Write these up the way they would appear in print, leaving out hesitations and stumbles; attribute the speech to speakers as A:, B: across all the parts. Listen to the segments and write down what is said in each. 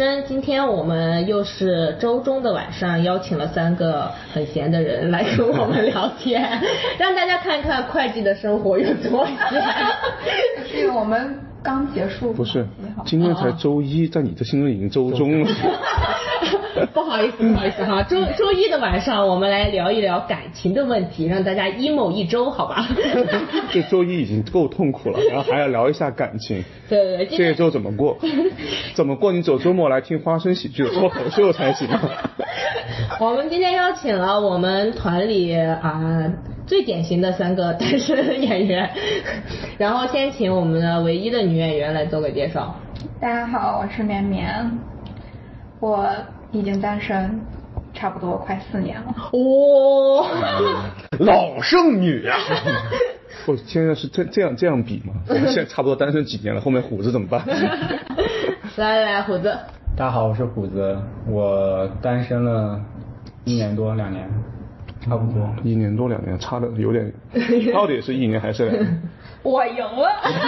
A: 生，今天我们又是周中的晚上，邀请了3个很闲的人来跟我们聊天，让大家看看会计的生活有多闲。
B: 是因为我们刚结束。
C: 不是，今天才周一，在你的心里已经周中了。
A: 不好意思哈，周一的晚上我们来聊一聊感情的问题，让大家 emo 一周，好吧？
C: 这周一已经够痛苦了，然后还要聊一下感情。
A: 对，
C: 这一周怎么过？怎么过？你走周末来听花生喜剧的脱口秀才行。
A: 我们今天邀请了我们团里最典型的3个单身演员，然后先请我们的唯一的女演员来做个介绍。
B: 大家好，我是绵绵，我已经单身差不多快4年了。
A: 哇、
D: 老剩女啊！
C: 我现在是这样比吗？我们现在差不多单身几年了，后面虎子怎么办？
A: 来，虎子。
E: 大家好，我是虎子，我单身了1年多2年，差不多。
C: 1年多2年，差的有点，到底是1年还是2年？
A: 我赢了。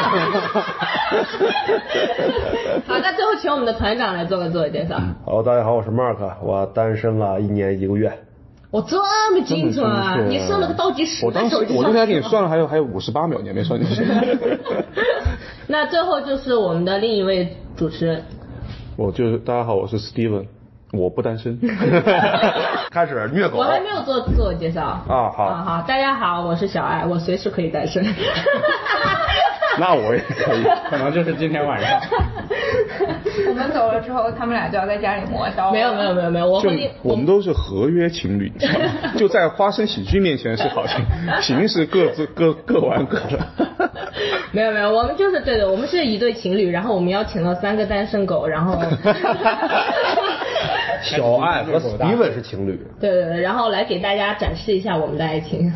A: 好，那最后请我们的团长来做个自我介绍。
D: 好，大家好，我是 Mark， 我单身了1年1个月。
A: 我这么精准啊！你设了个倒计时。
C: 我当时我那天给你算了，还有58秒，你还没算进去。
A: 那最后就是我们的另一位主持人。
C: 大家好，我是 Steven， 我不单身。
D: 开始虐狗。
A: 我还没有做自我介绍
D: 啊，好，
A: 大家好，我是小爱，我随时可以单身。
C: 那我也可以，
E: 可能就是今天晚上。
B: 我们走了之后，他们俩就要在家里磨刀。
A: 没有，
C: 我们都是合约情侣，你知道吗？就在花生喜剧面前是好情，平时各玩各的。
A: 没有，我们就是对的，我们是一对情侣，然后我们邀请了3个单身狗，然后
D: 小爱和 Steven 是情侣。
A: 对，然后来给大家展示一下我们的爱情。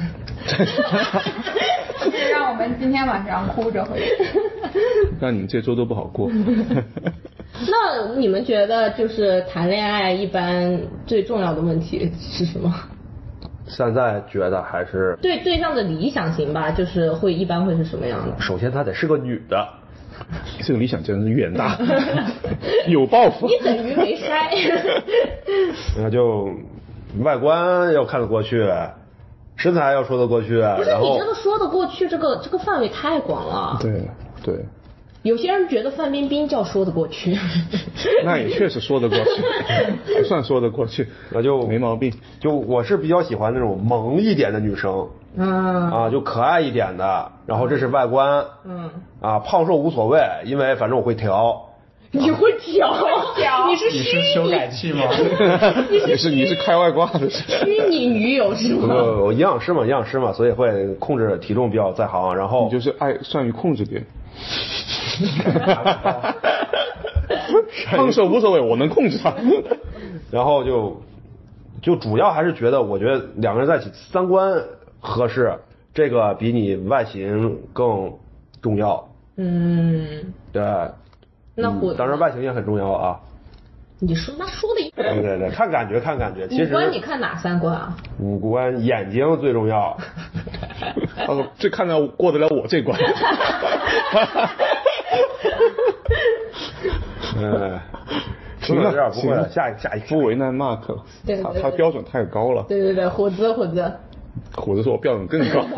B: 让我们今天晚上哭着回去。
C: 让你们这周都不好过。
A: 那你们觉得就是谈恋爱一般最重要的问题是什么？
D: 现在觉得还是
A: 对象的理想型吧，就是一般会是什么样的？
D: 首先她得是个女的。
C: 这个理想真是远大，有抱负。
A: 你等于没筛。
D: 那就外观要看得过去，身材要说得过去。
A: 不是
D: 然后
A: 你这个说得过去，这个范围太广了。
C: 对。
A: 有些人觉得范冰冰叫说得过去。
C: 那也确实说得过去，还算说得过去，
D: 那就
C: 没毛病。
D: 就我是比较喜欢那种萌一点的女生。就可爱一点的，然后这是外观。胖瘦无所谓，因为反正我会调。
A: 你会调？你是
E: 修改器吗？
C: 你是开外挂的？
A: 虚拟女友是吗？
D: 我营养师嘛，所以会控制体重比较在行。然后
C: 你就是善于控制别人。胖瘦无所谓，我能控制他。
D: 然后就主要还是觉得，我觉得2个人在一起3观合适，这个比你外形更重要。对。
A: 那
D: 当然外形也很重要啊。
A: 你说的
D: 对，看感觉。其实
A: 五官你看哪3观啊？
D: 五官，眼睛最重要。
C: 最看到过得了我这关。
D: 说到这儿不会了，下一
C: 不为难 Mark 了。
A: 对，
C: 他标准太高了。
A: 对，虎子
C: 说我标准更高。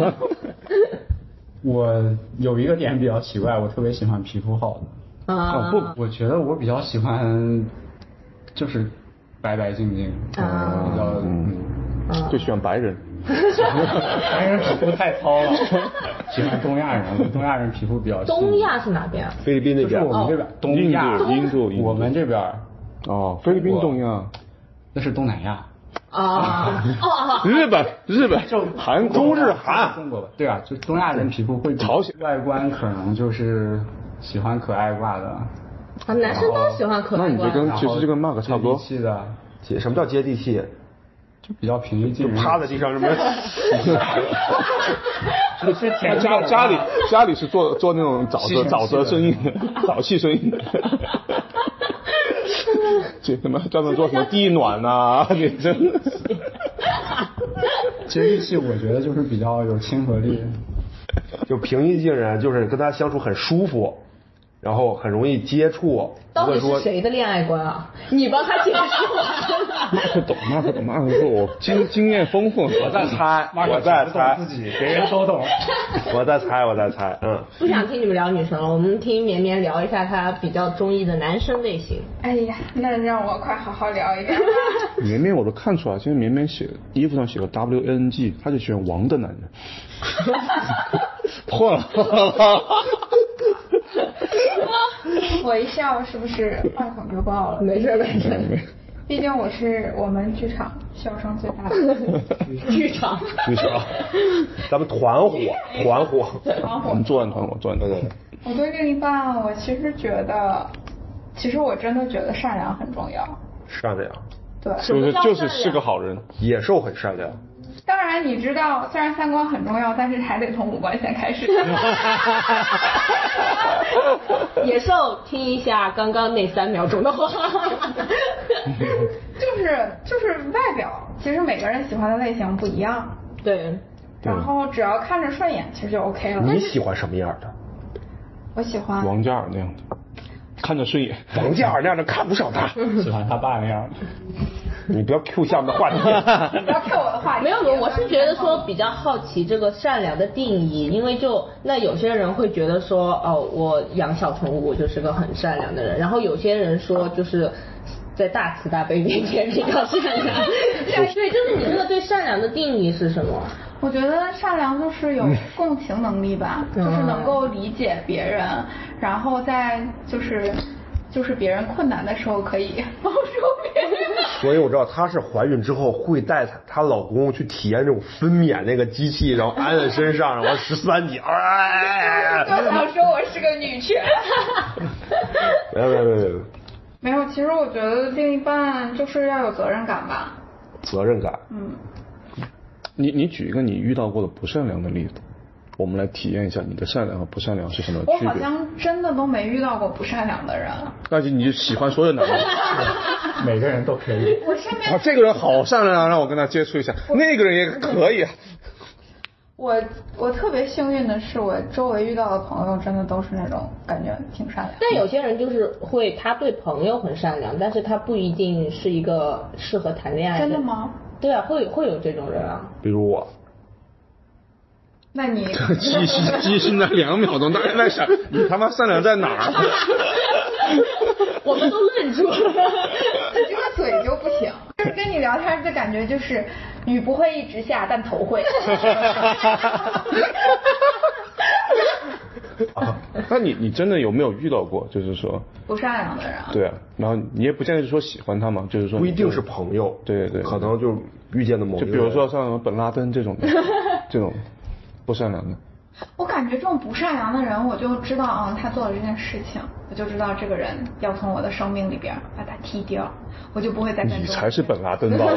E: 我有一个点比较奇怪，我特别喜欢皮肤好的。我觉得我比较喜欢就是白白净净，比较
C: 就喜欢白人。
E: 白人皮肤太糙了。喜欢东亚人，东亚人皮肤比较细。
A: 东亚是哪边啊？
D: 菲律宾那边。
E: 我们这边东亚。
C: 印度。
E: 我们这边。
C: 菲律宾东亚。
E: 那是东南亚。
C: 日本就韩国
D: 中日韩
E: 中国吧。对啊，就东亚人皮肤会
C: 朝鲜，
E: 外观可能就是喜欢可爱挂的。
A: 男生都喜欢可爱挂。
C: 那你其实就跟 Mark 差不多。
E: 接地气的。
D: 什么叫接地气？
E: 就比较平易近人。
D: 就趴在地上什么？
C: 家里是做那种沼泽生意的，沼气生意的。这什么专门做什么地暖啊？你真的。
E: 接地气，我觉得就是比较有亲和力。
D: 就平易近人，就是跟他相处很舒服。 然后很容易接触。
A: 到底是谁的恋爱观啊？你帮他解释完了。
C: 马可懂，我经验丰富。
D: 我在猜
E: 自己，别人都懂。
D: 我在猜，
A: 不想听你们聊女生了，我们听绵绵聊一下她比较中意的男生类型。
B: 哎呀，那让我快好好聊一聊。
C: 绵绵我都看出来，今天绵绵衣服上写个 WNG， 他就喜欢王的男人。破了。
B: 我一笑是不是话筒就爆了？
A: 没事。
B: 毕竟我是我们剧场笑声最大的
A: 剧场，
D: 咱们团伙。
C: 我们作案团伙。对。
B: 我对另一半，我其实我真的觉得善良很重要。
D: 善良。
B: 对。
C: 就是个好人。
D: 野兽很善良。
B: 当然你知道，虽然三观很重要，但是还得从五官先开始。
A: 野兽，听一下刚刚那3秒钟的话。
B: 就是外表，其实每个人喜欢的类型不一样。
A: 对。
B: 然后只要看着顺眼，其实就 OK 了。
D: 你喜欢什么样的？
B: 我喜欢
C: 王嘉尔那样的，看着顺眼。
D: 王嘉尔那样的看不上他。
E: 喜欢他爸那样的。
D: 你不要 Q 下面的话题。
B: 不要 Q 我的话题。
A: 没有，我是觉得说比较好奇这个善良的定义，因为那有些人会觉得说，哦，我养小宠物，我就是个很善良的人，然后有些人说就是在大慈大悲面前比较善良。对，就是你这个对善良的定义是什么？
B: 我觉得善良就是有共情能力吧，就是能够理解别人，然后在就是别人困难的时候可以帮助别人。
D: 所以我知道她是怀孕之后会带她老公去体验这种分娩那个机器，然后安在身上，然后13级。
B: 就想说我是个女权。没有，其实我觉得另一半就是要有责任感吧。
D: 责任感。
C: 你举一个你遇到过的不善良的例子，我们来体验一下你的善良和不善良是什么区别。
B: 我好像真的都没遇到过不善良的人。
C: 那就你就喜欢所有男人。
E: 每个人都可以。
B: 我身边
C: 这个人好善良，让我跟他接触一下。那个人也可以。
B: 我特别幸运的是，我周围遇到的朋友真的都是那种感觉挺善良。
A: 但有些人就是他对朋友很善良，但是他不一定是一个适合谈恋爱的。
B: 真的吗？
A: 对啊，会有这种人啊。
D: 比如我。
B: 那你
C: 记性那2秒钟，大家在想你他妈善良在哪儿？
A: 我们都愣住了。
B: 你这个嘴就不行，就是跟你聊天的感觉就是雨不会一直下，但头会。
C: 那你真的有没有遇到过，就是说
B: 不善良的人？
C: 对啊，然后你也不见得是说喜欢他嘛，就是说
D: 不一定是朋友，
C: 对，
D: 可能就遇见的某一个人，
C: 就比如说像本拉登这种不善良的。
B: 我感觉这种不善良的人，我就知道他做了这件事情，我就知道这个人要从我的生命里边把他踢掉，我就不会再跟。
C: 你才是本拉登吧？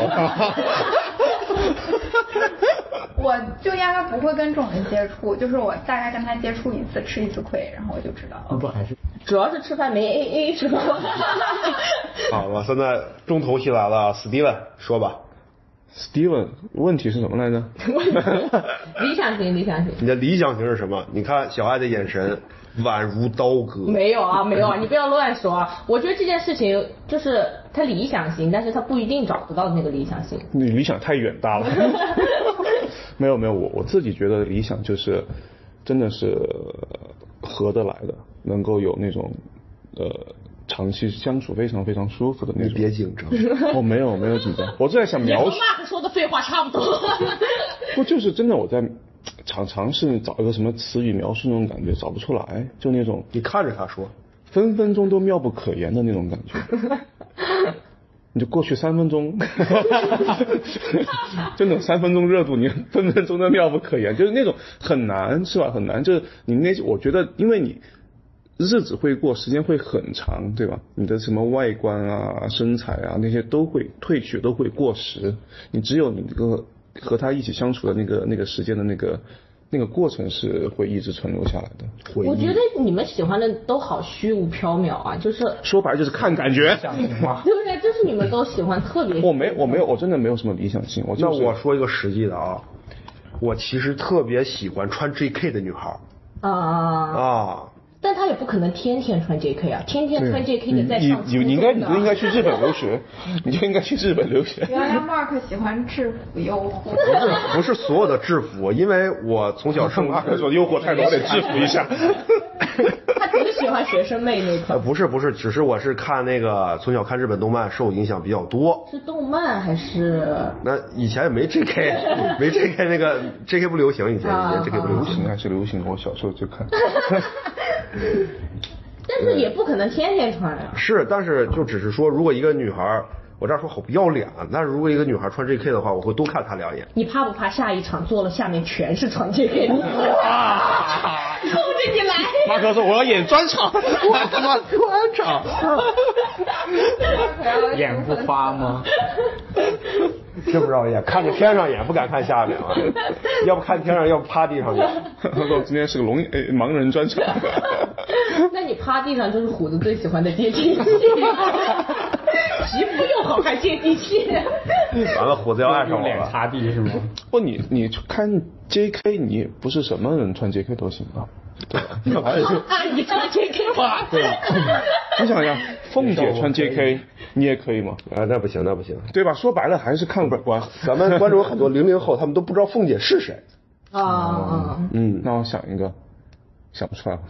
B: 我就压根不会跟这种人接触，就是我大概跟他接触1次吃1次亏，然后我就知道。
E: 不还是
A: 主要是吃饭没 AA 是吧？
D: 好了，现在重头戏来了，Steven 说吧。
C: Steven 问题是什么来着？
A: 理想型。
D: 你的理想型是什么？你看小爱的眼神宛如刀割。
A: 没有啊，你不要乱说啊！我觉得这件事情就是他理想型，但是他不一定找得到那个理想型。
C: 你理想太远大了。没有，我自己觉得理想就是真的是合得来的，能够有那种长期相处非常非常舒服的那种。
D: 你别紧张。
C: 我没有紧张，我在想描述。
A: 你和 Mark 说的废话差不多。
C: 不就是真的我在尝试找一个什么词语描述那种感觉，找不出来，就那种
D: 你看着他说，
C: 分分钟都妙不可言的那种感觉。你就过去3分钟，真的3分钟热度，你分分钟都妙不可言，就是那种很难，是吧？很难，就是你我觉得，因为你日子会过，时间会很长，对吧？你的什么外观啊、身材啊那些都会褪去，都会过时。你只有你这个和他一起相处的那个时间的那个过程是会一直存留下来的。
A: 我觉得你们喜欢的都好虚无缥缈啊，就是
C: 说白了就是看感觉。
A: 对不对？就是你们都喜欢特别。
C: 我没有，我真的没有什么理想性。
D: 那我说一个实际的啊，我其实特别喜欢穿 JK 的女孩。
A: 但他也不可能天天穿 JK 啊，天天穿 JK 的在上初中的。
C: 你就应该去日本留学，你就应该去日本留学。
B: 原来 Mark 喜欢制服诱惑。
D: 不是所有的制服，因为我从小生
C: Mark说诱惑太多，得制服一下。
A: 他只喜欢学生妹那块。
D: 不是，只是我是看那个从小看日本动漫受影响比较多。
A: 是动漫还是？
D: 那以前也没 JK， 没 JK 那个 JK 不流行，以前 JK 不流行
C: 还是流行，我小时候就看。
A: 但是也不可能天天穿啊。
D: 是，但是就只是说，如果一个女孩，我这样说好不要脸啊，但是如果一个女孩穿 JK 的话，我会多看她2眼。
A: 你怕不怕下一场做了下面全是穿 JK 的？哇！冲着你来！
C: 马可说我要演专场，
D: 我他妈专场，
E: 眼不花吗？
D: 是不是演？看着天上演，不敢看下面啊。要不看天上，要不趴地上演。
C: 他说今天是个盲人专场。
A: 那你趴地上就是虎子最喜欢的接地气，皮肤又好还接地气。
D: 完了，虎子要爱上我
E: 脸擦地是吗？
C: 不，你看 JK， 你不是什么人穿 JK 都行啊。对吧？
A: 你穿 JK 吧？
C: 对吧？你想想，凤姐穿 JK， 你也可以吗？
D: 啊，那不行，对
C: 吧？说白了还是看五官。
D: 咱们观众很多00后，他们都不知道凤姐是谁。
C: 那我想一个，想不出来。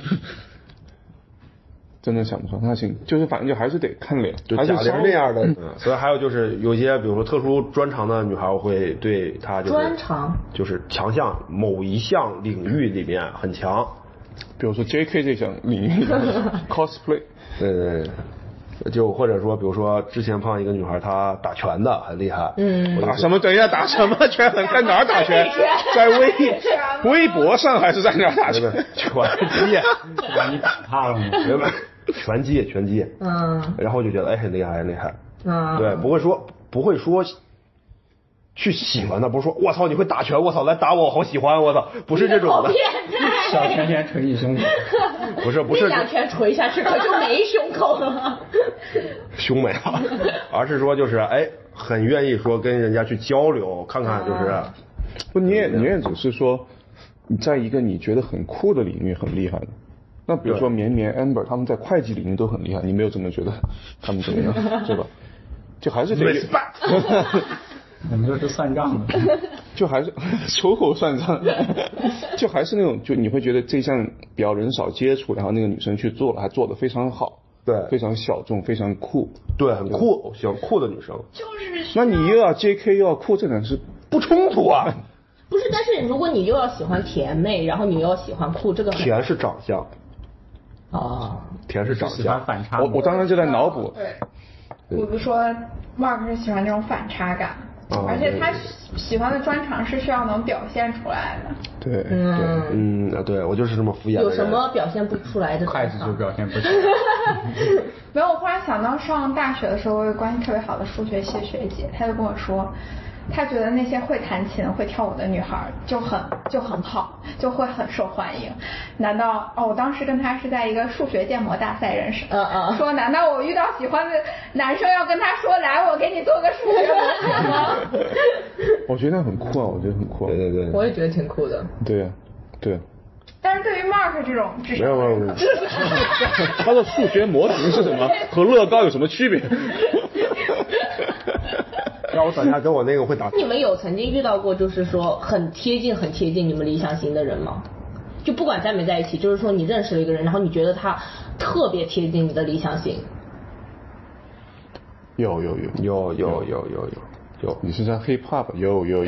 C: 真的想不出来，那行，就是反正就还是得看脸，
D: 还是那样的。所以还有就是有些比如说特殊专长的女孩，我会对她就是
A: 专长，
D: 就是强项某一项领域里面很强，
C: 比如说 JK 这项领域cosplay，
D: 对，就或者说比如说之前碰到一个女孩，她打拳的很厉害，
C: 打什么？等一下，打什么拳？在哪儿打拳？在微博上还是在哪儿打拳？
D: 拳击，
E: 把你打怕了吗？
D: 明白。拳击，然后就觉得很厉害，对，不会说去喜欢他，不是说我操你会打拳，我操来打我好喜欢，我操，不是这种的。
E: 小拳拳捶你胸口，
D: 不是
A: 2拳捶下去可就没胸口了，
D: 胸没了，而是说就是很愿意说跟人家去交流，看看就是，
C: 不你也只是说你在一个你觉得很酷的领域很厉害的。那比如说绵绵 Amber 他们在会计领域都很厉害，你没有这么觉得他们怎么样，对吧？就还是得
E: 我们就是算账的，
C: 就还是秋后算账，就还是那种就你会觉得这项比较人少接触，然后那个女生去做了，还做得非常好，
D: 对，
C: 非常小众，非常酷，
D: 对，很酷，喜欢酷的女生。
A: 就是
C: 那你又要 JK 又要酷，这两是不冲突啊。
A: 不是，但是如果你又要喜欢甜妹，然后你又要喜欢酷，这个
D: 甜是长相。甜是长相，
E: 反差。
C: 我当然就在脑补。
B: 对，比如说 Mark 是喜欢这种反差感，而且他喜欢的专长是需要能表现出来的。
C: 对，
D: 对我就是这么敷衍的人。
A: 有什么表现不出来的？
E: 筷子就表现不出来。
B: 没有，我忽然想到上大学的时候，我有关系特别好的数学系学姐，她就跟我说。他觉得那些会弹琴会跳舞的女孩就很好，就会很受欢迎。难道我当时跟他是在一个数学建模大赛认识，说难道我遇到喜欢的男生要跟他说来我给你做个数学模型吗？
C: 我觉得很酷啊，我觉得很酷啊。
D: 对，
A: 我也觉得挺酷的。
C: 对。
B: 但是对于 Mark 这种智商，
D: 没有，
C: 他的数学模型是什么？和乐高有什么区别？
D: 让我等下跟我那个会打。
A: 你们有曾经遇到过就是说很贴近你们理想型的人吗？就不管在没在一起，就是说你认识了一个人，然后你觉得他特别贴近你的理想型。
C: 有。你是在 hip hop？ 有。有，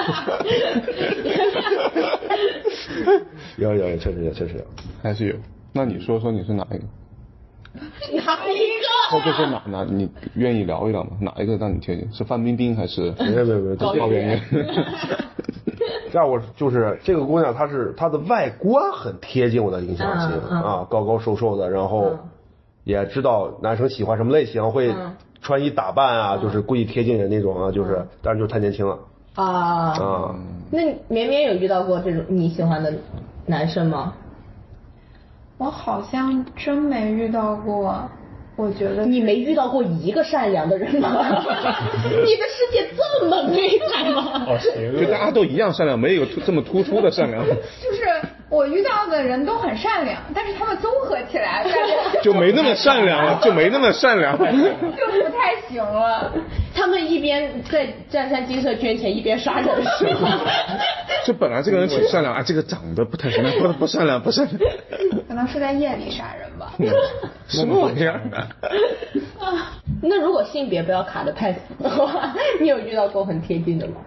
D: 确实有，
C: 还是有。那你说你是哪一个？
A: 哪一个？
C: 就是哪你愿意聊一聊吗？哪一个让你贴近？是范冰冰还是？
D: 没有，
C: 高圆圆。
D: 这样我就是这个姑娘，她的外观很贴近我的理想型啊，高高瘦瘦的，然后也知道男生喜欢什么类型，会穿衣打扮啊，就是故意贴近人那种啊，就是但是就太年轻了
A: 啊。那绵绵有遇到过这种你喜欢的男生吗？
B: 我好像真没遇到过。我觉得
A: 你没遇到过一个善良的人吗？你的世界这么悲惨吗？
C: 就大家都一样善良，没有这么突出的善良。
B: 就是我遇到的人都很善良，但是他们综合起来
C: 就没那么善良了，就不
B: 太行了。
A: 他们一边在湛山金色捐钱，一边杀人是吗？
C: 就本来这个人挺善良，啊，这个长得不太善良，不善良。
B: 可能是在夜里杀人吧。
C: 什么玩意儿？
A: 那如果性别不要卡得太死的话，你有遇到过很贴近的吗？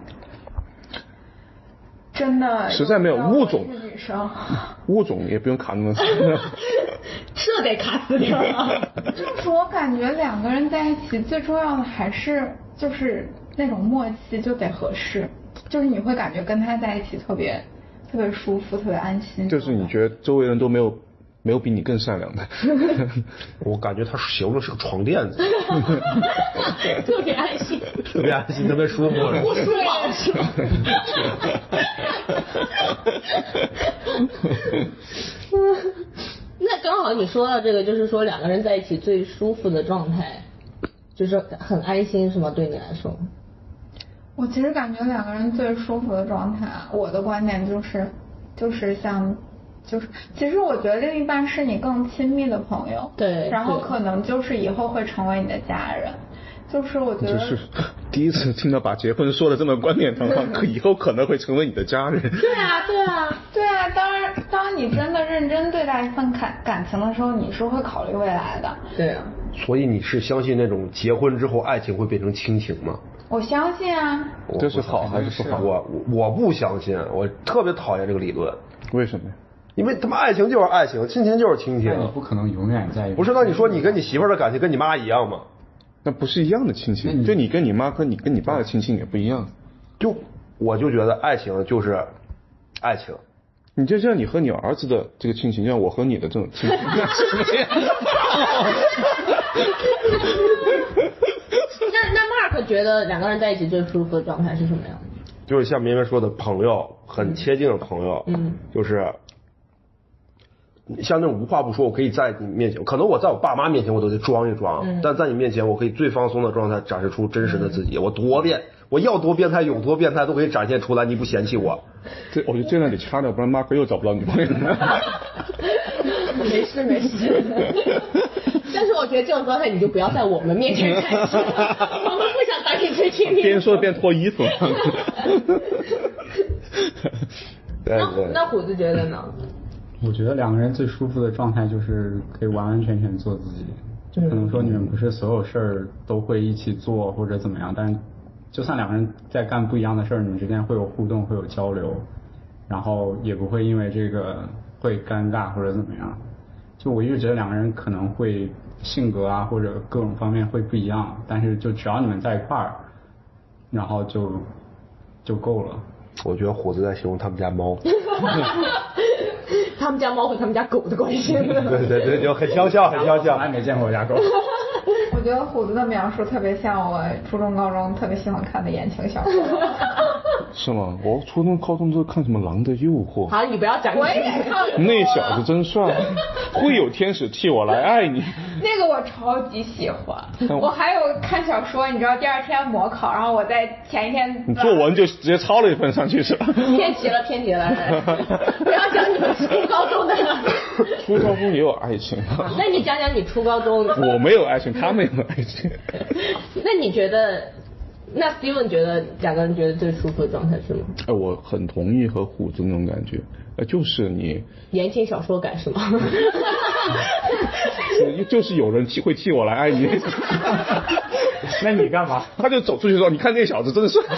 B: 真的
C: 实在没有物种，
B: 女生
C: 物种也不用卡那么死，
A: 这得卡死掉了。
B: 就是我感觉两个人在一起最重要的还是就是那种默契，就得合适，就是你会感觉跟他在一起特别舒服，特别安心。
C: 就是你觉得周围人都没有比你更善良的。
D: 我感觉他形容是个床垫子，
A: 特别安心，
D: 特别舒服，
A: 不舒服是吧？那刚好你说到这个，就是说两个人在一起最舒服的状态，就是很安心，是吗？对你来说？
B: 我其实感觉两个人最舒服的状态，我的观点就是像。其实我觉得另一半是你更亲密的朋友，
A: 对，
B: 然后可能就是以后会成为你的家人，就是我觉得。
C: 就是第一次听到把结婚说的这么冠冕堂皇，以后可能会成为你的家人。
B: 对啊，当你真的认真对待一份感情的时候，你是会考虑未来的。
A: 对啊。
D: 所以你是相信那种结婚之后爱情会变成亲情吗？
B: 我相信啊。
C: 这是好还是不好？
D: 我不相信，我特别讨厌这个理论。
C: 为什么呀？
D: 因为他妈爱情就是爱情，亲情就是亲情。
E: 你不可能永远在一起。
D: 不是，那你说你跟你媳妇儿的感情跟你妈一样吗？
C: 那不是一样的亲情，就你跟你妈和你跟你爸的亲情也不一样。
D: 我就觉得爱情就是爱情。
C: 你就像你和你儿子的这个亲情，像我和你的这种亲情，
A: 那 Mark 觉得两个人在一起最舒服的状态是什么样？
D: 就是像绵绵说的朋友，很贴近的朋友，就是像那种无话不说，我可以在你面前，可能我在我爸妈面前我都得装一装，但在你面前我可以最放松的状态展示出真实的自己，我要多变态有多变态都可以展现出来，你不嫌弃我？
C: 我觉得这段得掐掉，不然Mark又找不到女朋友。
A: 没事。但是我觉得这种状态你就不要在我们面前展示，我们不想当你最亲密。
C: 边说边脱衣服。
A: 那虎子觉得呢？
E: 我觉得两个人最舒服的状态就是可以完完全全做自己，就可能说你们不是所有事儿都会一起做或者怎么样，但就算两个人在干不一样的事儿，你们之间会有互动，会有交流，然后也不会因为这个会尴尬或者怎么样。就我一直觉得两个人可能会性格啊或者各种方面会不一样，但是就只要你们在一块儿，然后就够了。
D: 我觉得虎子在形容他们家猫。
A: 他们家猫和他们家狗的关系。
D: 对，就很相像，
E: 从来没见过我家狗。
B: 我觉得虎子的描述特别像我初中高中特别喜欢看的言情小说。
C: 是吗？我初中高中都看什么《狼的诱惑》。
A: 好，你不要讲。我也看过。
C: 那小子真帅，会有天使替我来爱你。
B: 那个我超级喜欢。我还有看小说，你知道第二天模考，然后我在前一天。
C: 你作文就直接抄了一份上去是吧？
A: 偏题了。不要讲你们初高中的。
C: 初高中也有爱情。
A: 那你讲讲你初高中。
C: 我没有爱情，他没有爱情。
A: 那你觉得？那 Steven 觉得两个人觉得最舒服的状态是吗？
C: 我很同意和虎子那种感觉，就是你
A: 言情小说感是吗？
C: 就是有人会替我来爱你。
E: 那你干嘛？
C: 他就走出去说：“你看那小子真的是。”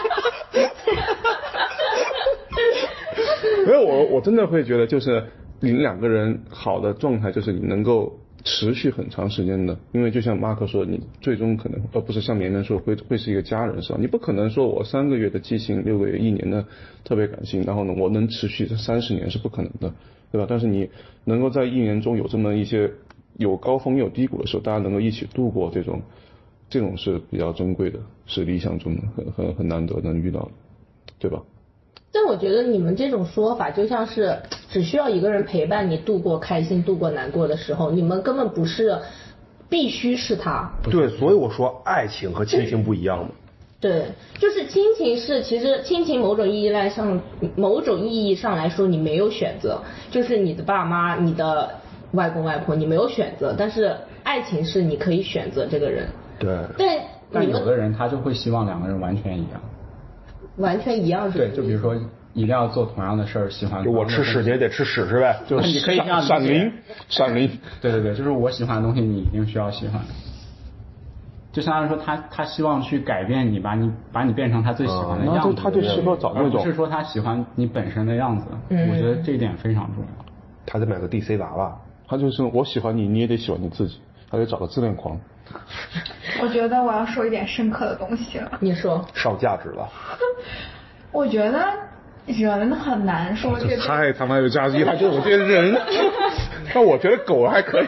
C: 没有我真的会觉得，就是你两个人好的状态，就是你能够持续很长时间的，因为就像马克说，你最终可能不是像绵绵说会是一个家人，是吧？你不可能说我3个月的激情，6个月、1年的特别感性，然后呢我能持续30年是不可能的，对吧？但是你能够在1年中有这么一些有高峰有低谷的时候，大家能够一起度过这种是比较珍贵的，是理想中的很难得能遇到的，对吧？
A: 但我觉得你们这种说法就像是只需要一个人陪伴你度过开心度过难过的时候，你们根本不是必须是他。
D: 对，所以我说爱情和亲情不一样嘛。
A: 对，就是亲情是，其实亲情某种意义上来说，你没有选择，就是你的爸妈、你的外公外婆，你没有选择，但是爱情是你可以选择这个人。
D: 对。
E: 但有的人他就会希望两个人完全一样。
A: 完全一样是？
E: 对，就比如说一定要做同样的事儿，喜欢。
D: 就我吃屎你也得吃屎是呗？
E: 就是你可以这样
C: 闪灵。
E: 对，就是我喜欢的东西，你一定需要喜欢。就相当于说他希望去改变你，把你变成他最喜欢的样子。
C: 他就适合找那种，
E: 不是说他喜欢你本身的样子。我觉得这一点非常重要。
D: 他得买个 DC 娃娃。
C: 他就是我喜欢你，你也得喜欢你自己，他得找个自恋狂。
B: 我觉得我要说一点深刻的东西了。
A: 你说。
D: 上价值了。
B: 我觉得人很难说这
C: 太他妈有价值，他觉得我这个人，但我觉得狗还可以。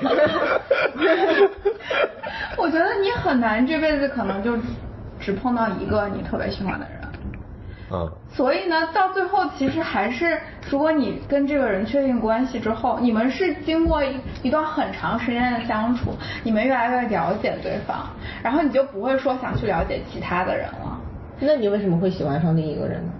B: 我觉得你很难这辈子可能就只碰到一个你特别喜欢的人。所以呢，到最后其实还是，如果你跟这个人确定关系之后，你们是经过一段很长时间的相处，你们越来越了解对方，然后你就不会说想去了解其他的人了。
A: 那你为什么会喜欢上另一个人呢？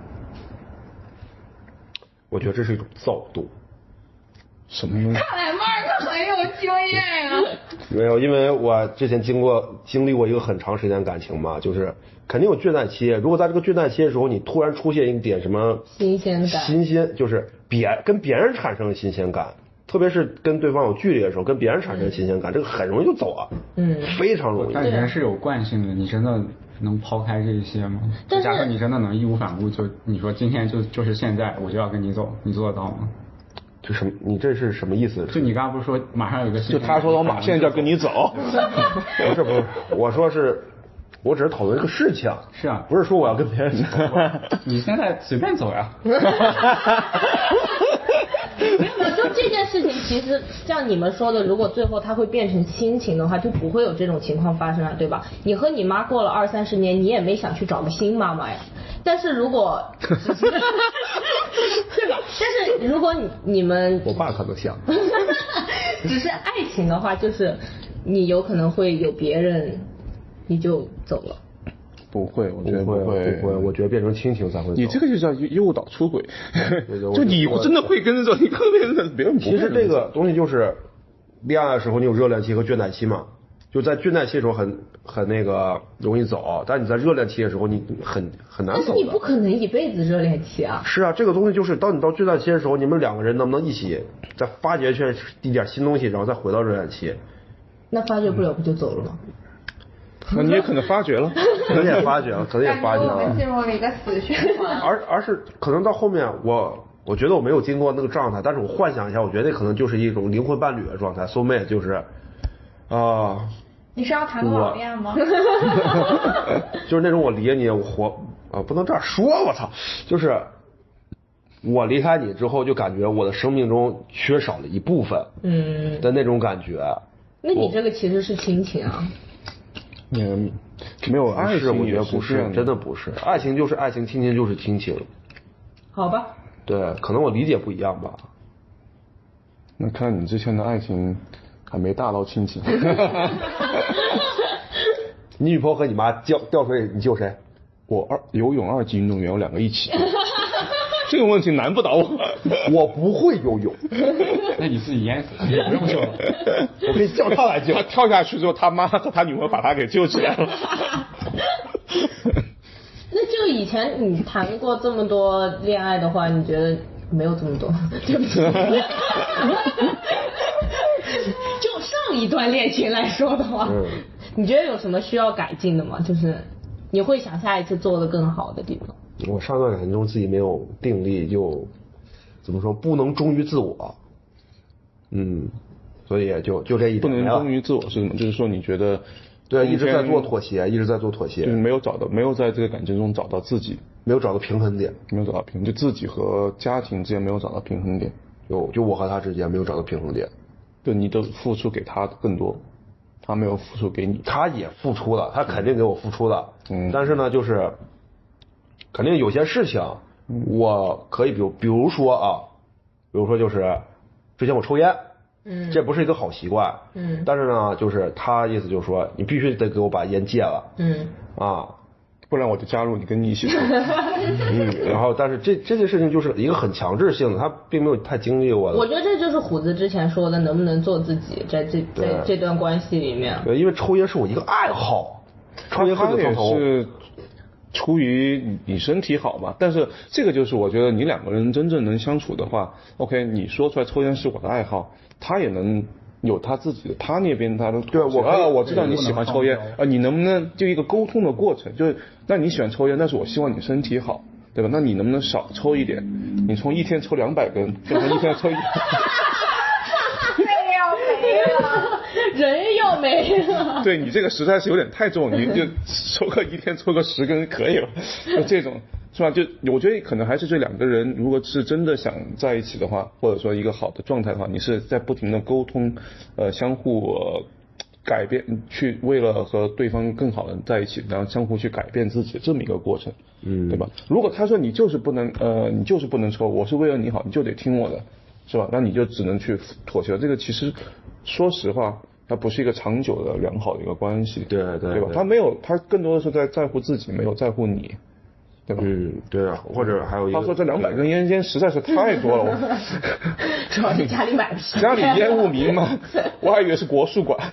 D: 我觉得这是一种躁动。
C: 什么东西？
B: 看来 Mark 很有经验啊。
D: 没有，因为我之前经历过一个很长时间感情嘛，就是肯定有倦怠期。如果在这个倦怠期的时候，你突然出现一点什么
A: 新鲜
D: 就是跟别人产生新鲜感，特别是跟对方有距离的时候，跟别人产生新鲜感，这个很容易就走啊。非常容易。
E: 但人是有惯性的，你真的能抛开这些吗？假设你真的能义无反顾，就你说今天就是现在我就要跟你走，你做得到吗？
D: 就什么？你这是什么意思？
E: 就你刚刚不是说马上有个新？
C: 就他说我马现在就要跟你走。
D: 不是，我说是，我只是讨论一个事情。
E: 是啊，
D: 不是说我要跟别人走。
E: 你现在随便走呀。
A: 就这件事情，其实像你们说的，如果最后它会变成亲情的话，就不会有这种情况发生了，对吧？你和你妈过了20-30年，你也没想去找个新妈妈呀。但是如果，对吧？但是如果你们，
D: 我爸可能想，
A: 只是爱情的话，就是你有可能会有别人，你就走了。
C: 不会，我觉得不会，
D: 我觉得变成亲情才会走。
C: 你这个就叫诱导出轨。就你真的会跟着走，你特别的别人不会。
D: 其实这个东西就是恋爱的时候，你有热恋期和倦怠期嘛。就在倦怠期的时候很那个容易走，但你在热恋期的时候你很难走。
A: 但是你不可能一辈子热恋期啊。
D: 是啊，这个东西就是当你到倦怠期的时候，你们两个人能不能一起再发掘出一点新东西，然后再回到热恋期？
A: 那发掘不了不就走了吗？
C: 那你也可能发觉了，
D: 可能也发觉了。
B: 我们进入了一个死循环。
D: 而是可能到后面我觉得我没有经过那个状态，但是我幻想一下，我觉得那可能就是一种灵魂伴侣的状态 ，soul mate 就是
B: 你是要谈个老恋吗？
D: 就是那种我离你，我不能这样说，我操，就是我离开你之后，就感觉我的生命中缺少了一部分，的那种感觉。
A: 那你这个其实是亲情啊。
C: 没有爱情，
D: 我觉得不是，真的不是，爱情就是爱情，亲情就是亲情。
A: 好吧。
D: 对，可能我理解不一样吧。
C: 那看你之前的爱情还没大到亲情。
D: 你女朋友和你妈掉水里，你救谁？
C: 我游泳2级运动员，我2个一起。这个问题难不倒我。
D: 我不会游泳。
E: 那你自己淹死，你不用救了。
D: 我可以叫他来救。
C: 他跳下去之后，他妈和他女朋友把他给救起来了。
A: 那就以前你谈过这么多恋爱的话，你觉得没有这么多？对不起。就上一段恋情来说的话，你觉得有什么需要改进的吗？就是你会想下一次做得更好的地方。
D: 我上段感情中自己没有定力，就怎么说，不能忠于自我。所以就这一点。
C: 不能忠于自我是什么？就是说你觉得
D: 对，一直在做妥协，就是
C: 没有在这个感情中找到自己，
D: 没有找到平衡点，
C: 就自己和家庭之间没有找到平衡点，
D: 就我和他之间没有找到平衡点。
C: 对，你的付出给他更多，他没有付出给你。
D: 他也付出了，他肯定给我付出了。但是呢，就是肯定有些事情，我可以比如说就是之前我抽烟，这不是一个好习惯，
A: 嗯，
D: 但是呢，就是他意思就是说，你必须得给我把烟戒了，
A: 嗯，
D: 啊，
C: 不然我就加入你，跟你一起抽。
D: 然后但是这件事情就是一个很强制性的，他并没有太经历过的。
A: 我觉得这就是虎子之前说的，能不能做自己，在这段关系里面。
D: 对，因为抽烟是我一个爱好，抽烟喝酒上头。
C: 是出于你身体好嘛，但是这个就是我觉得你两个人真正能相处的话 ，OK， 你说出来抽烟是我的爱好，他也能有他自己的，他那边他的
D: 对
C: 我知道你喜欢抽烟你能不能就一个沟通的过程，就是那你喜欢抽烟，但是我希望你身体好，对吧？那你能不能少抽一点？你从一天抽200根变成一天抽1。
A: 人要没了。
C: 对你这个实在是有点太重，你就一天抽个10根可以了，就这种是吧？就我觉得可能还是这两个人，如果是真的想在一起的话，或者说一个好的状态的话，你是在不停的沟通，相互改变，去为了和对方更好的在一起，然后相互去改变自己这么一个过程，对吧？如果他说你就是不能抽，我是为了你好，你就得听我的，是吧？那你就只能去妥协。这个其实说实话，它不是一个长久的良好的一个关系，对吧？他更多的是在乎自己，没有在乎你，对吧？
D: 对啊，或者还有一个，
C: 他说这200根烟实在是太多了，
A: 主要是家里买不起，
C: 家里烟雾弥漫，我还以为是国术馆。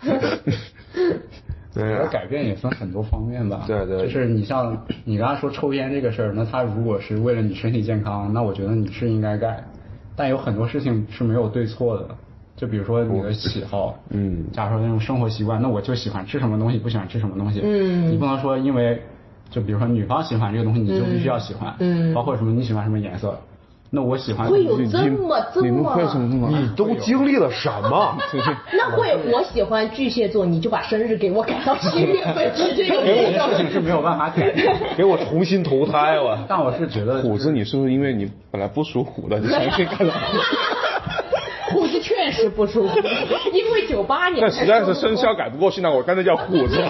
E: 对，改变也分很多方面吧。
D: 对，
E: 就是你像你刚才说抽烟这个事儿，那他如果是为了你身体健康，那我觉得你是应该改。但有很多事情是没有对错的。就比如说你的喜好，假如说那种生活习惯，那我就喜欢吃什么东西，不喜欢吃什么东西，你不能说因为就比如说女方喜欢这个东西，你就必须要喜欢，包括什么你喜欢什么颜色，那我喜欢
A: 会有这么
D: 你都经历了什么？
A: 那会我喜欢巨蟹座，你就把生日给我改到7月份，这
E: 个事情是没有办法改的，
D: 给我重新投胎了。
E: 但我是觉得
C: 虎子，你是不是因为你本来不属虎的，你重新改了？
A: 虎子确实不舒服，因为98年。
C: 那实在是生肖改不过去，那我干脆叫虎子。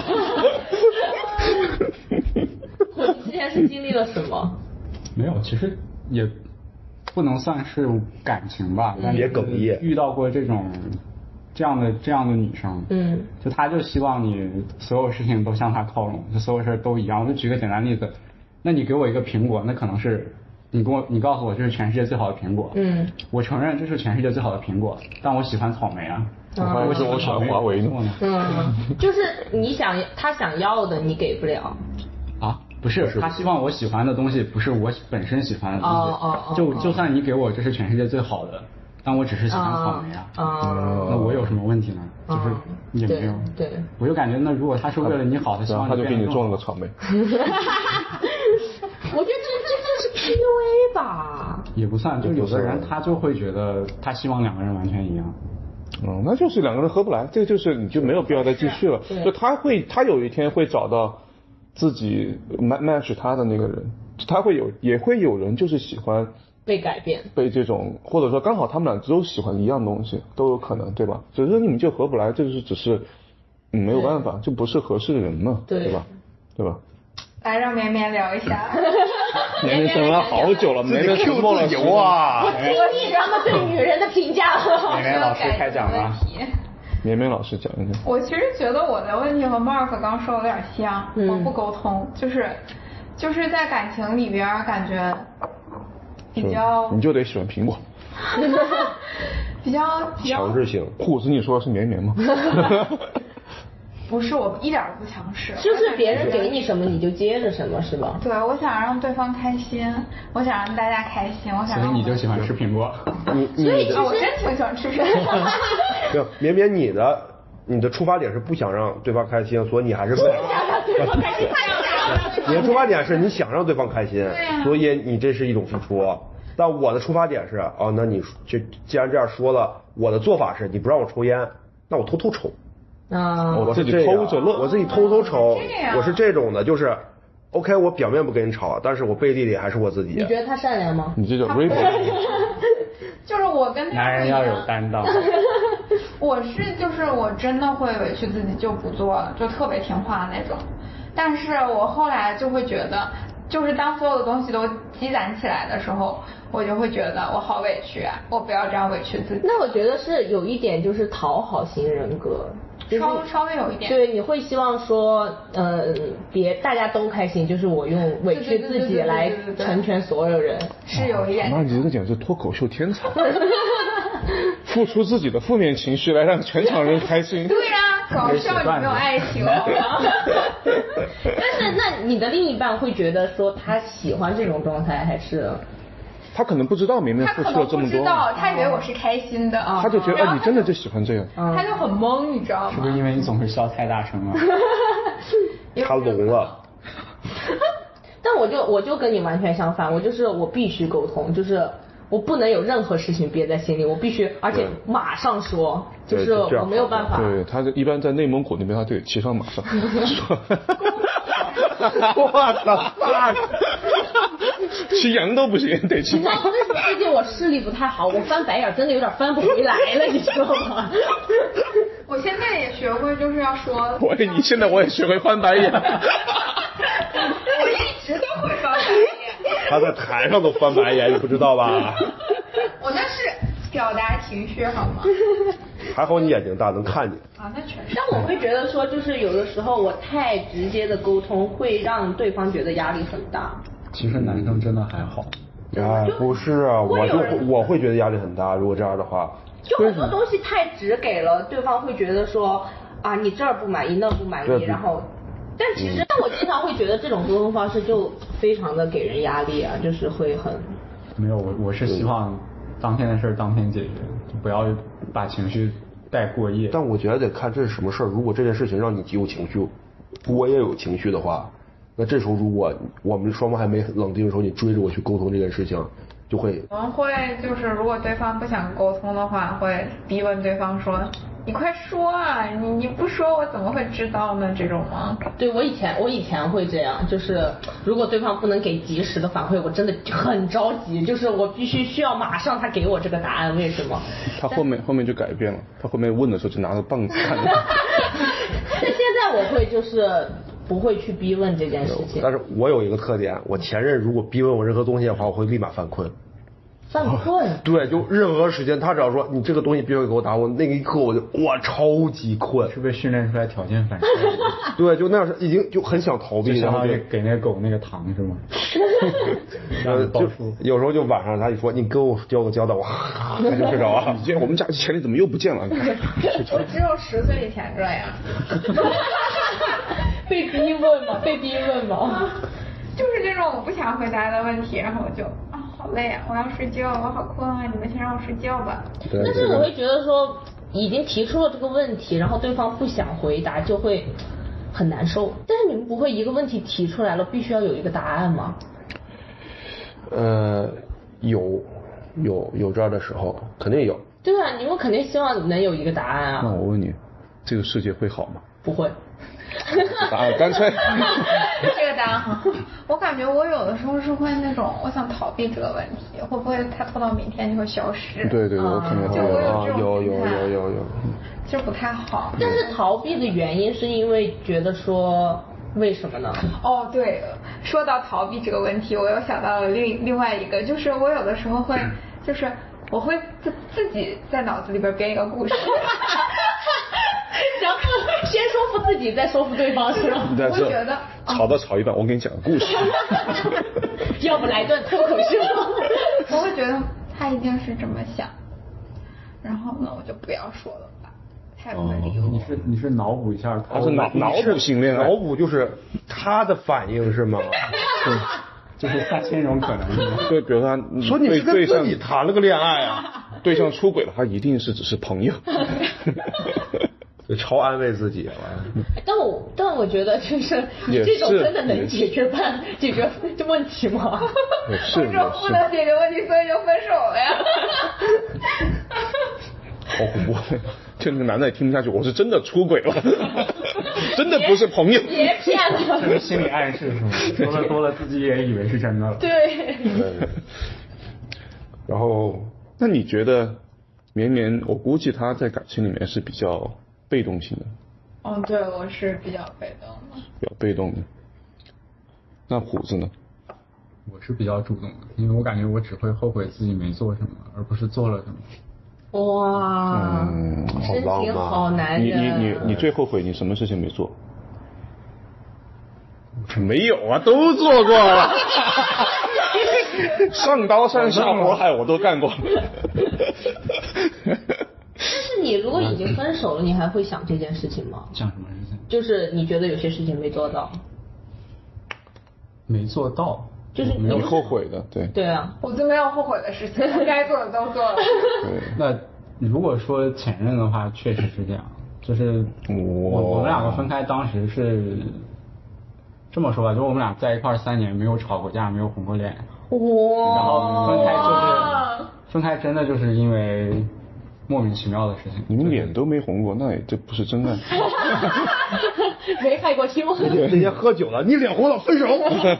A: 虎子之前是经历了什么？
E: 没有，其实也不能算是感情吧，但
D: 别哽咽。
E: 遇到过这样的女生，就她就希望你所有事情都向她靠拢，就所有事都一样。我就举个简单例子，那你给我一个苹果，那可能是。你告诉我这是全世界最好的苹果，我承认这是全世界最好的苹果，但我喜欢草莓啊，
C: 我喜欢华为呢。
A: 就是他想要的你给不了
E: 啊？不是，他希望我喜欢的东西不是我本身喜欢的东西，就算你给我这是全世界最好的，但我只是喜欢草莓啊，那我有什么问题呢？就是也没有，
A: 对，
E: 我就感觉那如果他是为了你好，他希望
C: 他就给你种了个草莓。
A: 我觉得这是 PUA 吧？
E: 也不算，就有的人他就会觉得他希望两个人完全一样。
C: 那就是两个人合不来，这个就是你就没有必要再继续了。就他有一天会找到自己 match 他的那个人，也会有人就是喜欢
A: 被改变，
C: 被这种或者说刚好他们俩都喜欢一样东西都有可能，对吧？只是你们就合不来，这就是只是没有办法，就不是合适的人嘛，对吧？对吧？
B: 来让绵绵聊一下。
C: 绵绵等了好久了，绵绵 Q
D: 自由啊！
A: 我听你他们对女人的评价了。
E: 绵绵老师开讲了。
C: 绵绵老师讲一下。
B: 我其实觉得我的问题和 Mark 刚说的有点像，我不沟通，就是在感情里边感觉比较，
C: 你就得喜欢苹果。
B: 比较
D: 强制性。
C: 虎子，你说的是绵绵吗？
B: 不是，我一点都不强势，
A: 就是别人给你什么你就接着什么，是吧？
B: 对，我想让对方开心，我想让大家开心，我想让。
E: 所以你就喜欢吃苹果？
B: 所以我真挺喜欢吃苹果。
D: 没有，绵绵，你的出发点是不想让对方开心，所以你还是不
A: 想让对方开心。
D: 你的出发点是你想让对方开心，所以你这是一种付出。但我的出发点是那你就既然这样说了，我的做法是你不让我抽烟，那我偷偷抽。
C: 我自己偷着乐，
D: 我自己偷偷抽，我是这种的，就是 OK， 我表面不跟你吵，但是我背地里还是我自己。
A: 你觉得他善良吗？
C: 你这叫 rebel。
B: 就是我跟
E: 男人要有担当。
B: 我真的会委屈自己就不做了，就特别听话那种。但是我后来就会觉得，就是当所有的东西都积攒起来的时候，我就会觉得我好委屈啊，我不要这样委屈自己。
A: 那我觉得是有一点就是讨好型人格。
B: 稍微有一点。
A: 对，你会希望说，大家都开心，就是我用委屈自己来成全所有人，
B: 是有一点。
C: 那你这个简直是脱口秀天才，付出自己的负面情绪来让全场人开心。
B: 对呀，搞笑你没有爱情好吗？
A: 但是那你的另一半会觉得说他喜欢这种状态，还是？
C: 他可能不知道明明付出了这么多，他可能不知道，
B: 他以为我是开心的啊，
C: 他就觉得你真的就喜欢这样，
B: 他就很懵，你知道吗？
E: 是不是因为你总是笑太大声了？
D: 他聋了。
A: 但我就跟你完全相反，我必须沟通，就是我不能有任何事情憋在心里，我必须，而且马上说，就是我没有办法。
C: 对，他一般在内蒙古那边，他得骑上马上说。我操！骑羊都不行，得骑马。
A: 最近我视力不太好，我翻白眼真的有点翻不回来了，你知道吗？
B: 我现在也学会，就是要说。
C: 你现在我也学会翻白眼。
B: 我一直都会翻白眼。
D: 他在台上都翻白眼，你不知道吧？
B: 我那是表达情绪好吗？
D: 还好你眼睛大，能看见。
B: 啊，那确实。
A: 但我会觉得说，就是有的时候我太直接的沟通，会让对方觉得压力很大。
E: 其实男生真的还好。
D: 不是啊，我会觉得压力很大，如果这样的话。
A: 就很多东西太直给了，对方会觉得说啊，你这儿不满意，那不满意，然后。但其实，我经常会觉得这种沟通方式就非常的给人压力啊，就是会很。
E: 没有，我是希望当天的事当天解决，就不要把情绪带过夜。
D: 但我觉得得看这是什么事儿。如果这件事情让你有情绪，我也有情绪的话，那这时候如果我们双方还没冷静的时候，你追着我去沟通这件事情，就会。
B: 我们会就是如果对方不想沟通的话，会逼问对方说。你快说啊！你不说我怎么会知道呢？这种吗？
A: 对，我以前会这样，就是如果对方不能给及时的反馈，我真的很着急，就是我需要马上他给我这个答案，为什么？
C: 他后面就改变了，他后面问的时候就拿着棒子看。
A: 但现在我会就是不会去逼问这件事情。
D: 但是我有一个特点，我前任如果逼问我任何东西的话，我会立马犯困。
A: 犯困？
D: 对，就任何时间，他只要说你这个东西必须给我答，我那一刻我就超级困。
E: 是被训练出来条件反射？
D: 对，就那样已经就很想逃避，
E: 然后就给那个狗那个糖是吗？
D: 就有时候就晚上他一说你跟我交个交代，他就睡着了。
C: 你今天我们家钱里怎么又不见了？
B: 我只有10岁以前这样。
A: 被逼问吗？
B: 就是这种我不想回答的问题，然后我就好累啊，我要睡觉，我好困啊，你们先让我睡觉吧。
A: 但是我会觉得说，已经提出了这个问题，然后对方不想回答，就会很难受。但是你们不会一个问题提出来了，必须要有一个答案吗？
D: 有这样的时候，肯定有。
A: 对啊，你们肯定希望能有一个答案啊。
C: 那我问你，这个世界会好吗？
A: 不会。
C: 答案干脆。
B: 这个答案很好。我感觉我有的时候是会那种，我想逃避这个问题，会不会它拖到明天就会消失？
C: 对，我肯定会
D: 有。
B: 就不太好。
A: 但是逃避的原因是因为觉得说，为什么呢？
B: 哦，对，说到逃避这个问题，我又想到了另外一个，就是我有的时候会，就是我会自己在脑子里边编一个故事。
A: 然后先说服自己，再说服对方，是吗？
B: 我觉得
C: 吵一半，我给你讲个故事。
A: 要不来段脱口秀？
B: 我会觉得他一定是这么想，然后呢，我就不要说了吧，太不会理我。
E: 你是脑补一下，
C: 他是脑补性恋爱，
D: 脑补就是他的反应是吗？
E: 对，就是3000种可能。
C: 对，比如他
D: 说你是跟自己谈了个恋爱啊，
C: 对象出轨了，他一定是只是朋友。
D: 超安慰自己了。
A: 但我觉得就是你这种真的能解决这问题吗？
C: 是
B: 我说不能解决问题，所以就分手了呀。
C: 好恐怖！就那个男的也听不下去，我是真的出轨了，真的不是朋友。
A: 别骗了。
E: 这是心理暗示是吗？多了自己也以为是真的了。
A: 对。
C: 然后，那你觉得绵绵？我估计他在感情里面是比较被动性的。
B: 对，我是比较被动的。
C: 比较被动的。那虎子呢？
E: 我是比较主动的，因为我感觉我只会后悔自己没做什么，而不是做了什么。
A: 哇，深情好男人。
C: 你最后悔你什么事情没做？没有啊，都做过了。上刀山下火海我都干过。
A: 但是你如果已经分手了，你还会想这件事情吗？
E: 想什么事情？
A: 就是你觉得有些事情没做到。
E: 没做到。
A: 就是
C: 你后悔的，对。
A: 对啊，
B: 我就没有后悔的事情，该做的都做了。
E: 那如果说前任的话，确实是这样，就是我们两个分开当时是这么说吧，就我们俩在一块3年，没有吵过架，没有红过脸。
A: 哇！
E: 然后分开真的就是因为莫名其妙的事情。
C: 你们脸都没红过，那也这不是真爱。
A: 没害过羞。
D: 那天喝酒了，你脸红了，分手。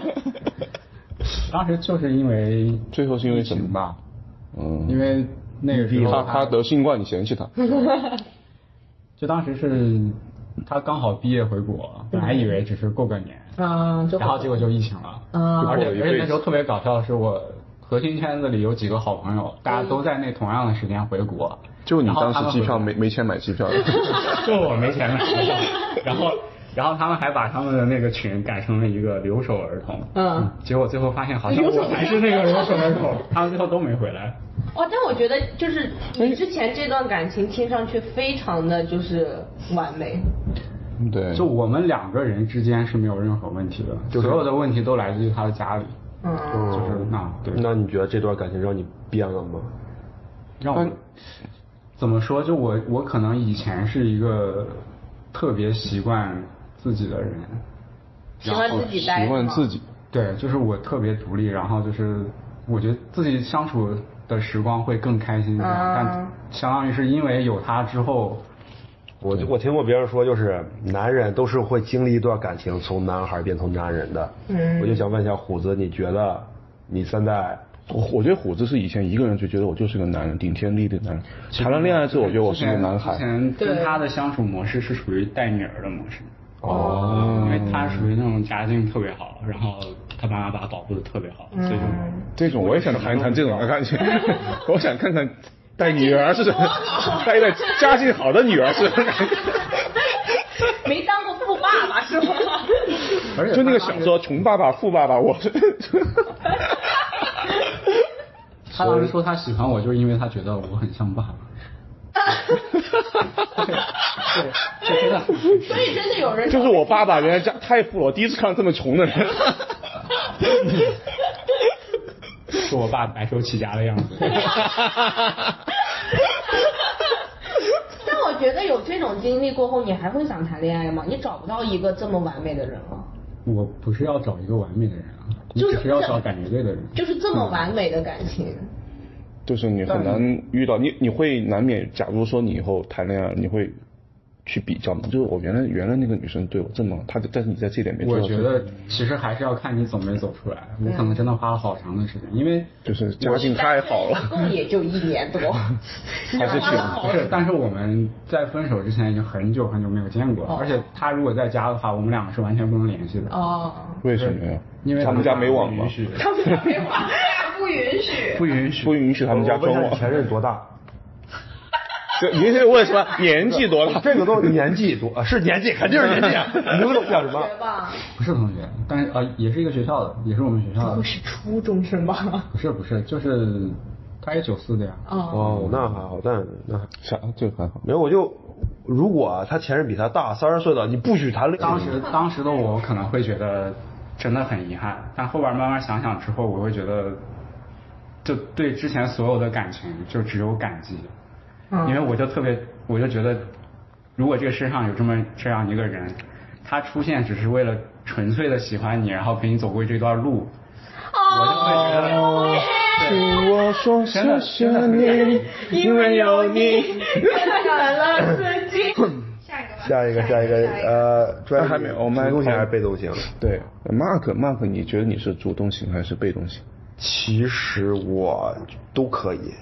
E: 当时就是因为
C: 最后是因为什么
E: 吧？因为那个时候
C: 他得新冠，你嫌弃他。
E: 就当时是他刚好毕业回国，本来以为只是过个年，然后结果就疫情了，而且那时候特别搞笑的是，我核心圈子里有几个好朋友，大家都在那同样的时间回国，
C: 就你当时机票没钱买机票的，
E: 就我没钱买机票，然后他们还把他们的那个群改成了一个留守儿童，结果最后发现好像我还是那个留守儿童，他们最后都没回来。
A: 但我觉得就是你之前这段感情听上去非常的就是完美。
C: 对，
E: 就我们2个人之间是没有任何问题的，所有的问题都来自于他的家里。就是对。
D: 那你觉得这段感情让你变了吗？
E: 让我怎么说？就我可能以前是一个特别习惯自己的人，
A: 习惯自己待，
C: 习惯自己。
E: 对，就是我特别独立，然后就是我觉得自己相处的时光会更开心一点，但相当于是因为有他之后。
D: 我听过别人说，就是男人都是会经历一段感情，从男孩变成男人的。我就想问一下虎子，你觉得你现在？
C: 我觉得虎子是以前一个人就觉得我就是个男人，顶天立地的男人。谈了恋爱之后，我觉得我是个男孩。
E: 之前跟他的相处模式是属于带女儿的模式。因为他属于那种家境特别好，然后他爸妈把他保护的特别好，所以就
C: 这种我也想谈一谈这种的感情。我想看看。带女儿是带一个家境好的女儿是
A: 没当过富爸爸是吗？
E: 而且
C: 就那个小说《穷爸爸富爸爸》，我是。
E: 他当时说他喜欢我，就是因为他觉得我很像爸爸。对，真的。
A: 所以真的有人
C: 就是我爸爸原来家太富了，我第一次看到这么穷的人。
E: 是我爸白手起家的样子。但
A: 我觉得有这种经历过后，你还会想谈恋爱吗？你找不到一个这么完美的人了。
E: 我不是要找一个完美的人啊，你只是要找感觉对的人。
A: 就是这么完美的感情。
C: 就是你很难遇到，你会难免，假如说你以后谈恋爱，你会去比较嘛？就是我原来那个女生对我这么好，但是你在这点没做到。
E: 我觉得其实还是要看你走没走出来。我可能真的花了好长的时间，因为
C: 就是家境太好了，
A: 一共也就1年多，
C: 还是去
E: 不是？但是我们在分手之前已经很久很久没有见过了，而且他如果在家的话，我们2个是完全不能联系的。
C: 为什么呀？
E: 因为
C: 他们家没网吗？
B: 他们家没网，不
C: 允许他们家装网。
D: 前任多大？
C: 您是问什么年纪多大？
D: 这个都年纪多，是年纪，肯定是年纪。你们都叫什么？
E: 不是同学，但是也是一个学校的，也是我们学校的。
A: 不是初中生吧？
E: 不是，就是他也94的呀。
D: 那还好，但那
C: 啥这个还好。
D: 没有，如果他前任比他大30岁的，你不许谈恋爱。
E: 当时的我可能会觉得真的很遗憾，但后边慢慢想想之后，我会觉得，就对之前所有的感情就只有感激。因为我就觉得，如果这个世上有这样一个人，他出现只是为了纯粹的喜欢你，然后陪你走过这段路，我就会觉得，
C: 听我说谢谢你，因为有你，
A: 感了自己。
D: 下一个，专业
C: 还没有，我们
D: 主动型还是被动型？
C: 对 ，Mark， 你觉得你是主动型还是被动型？
D: 其实我都可以。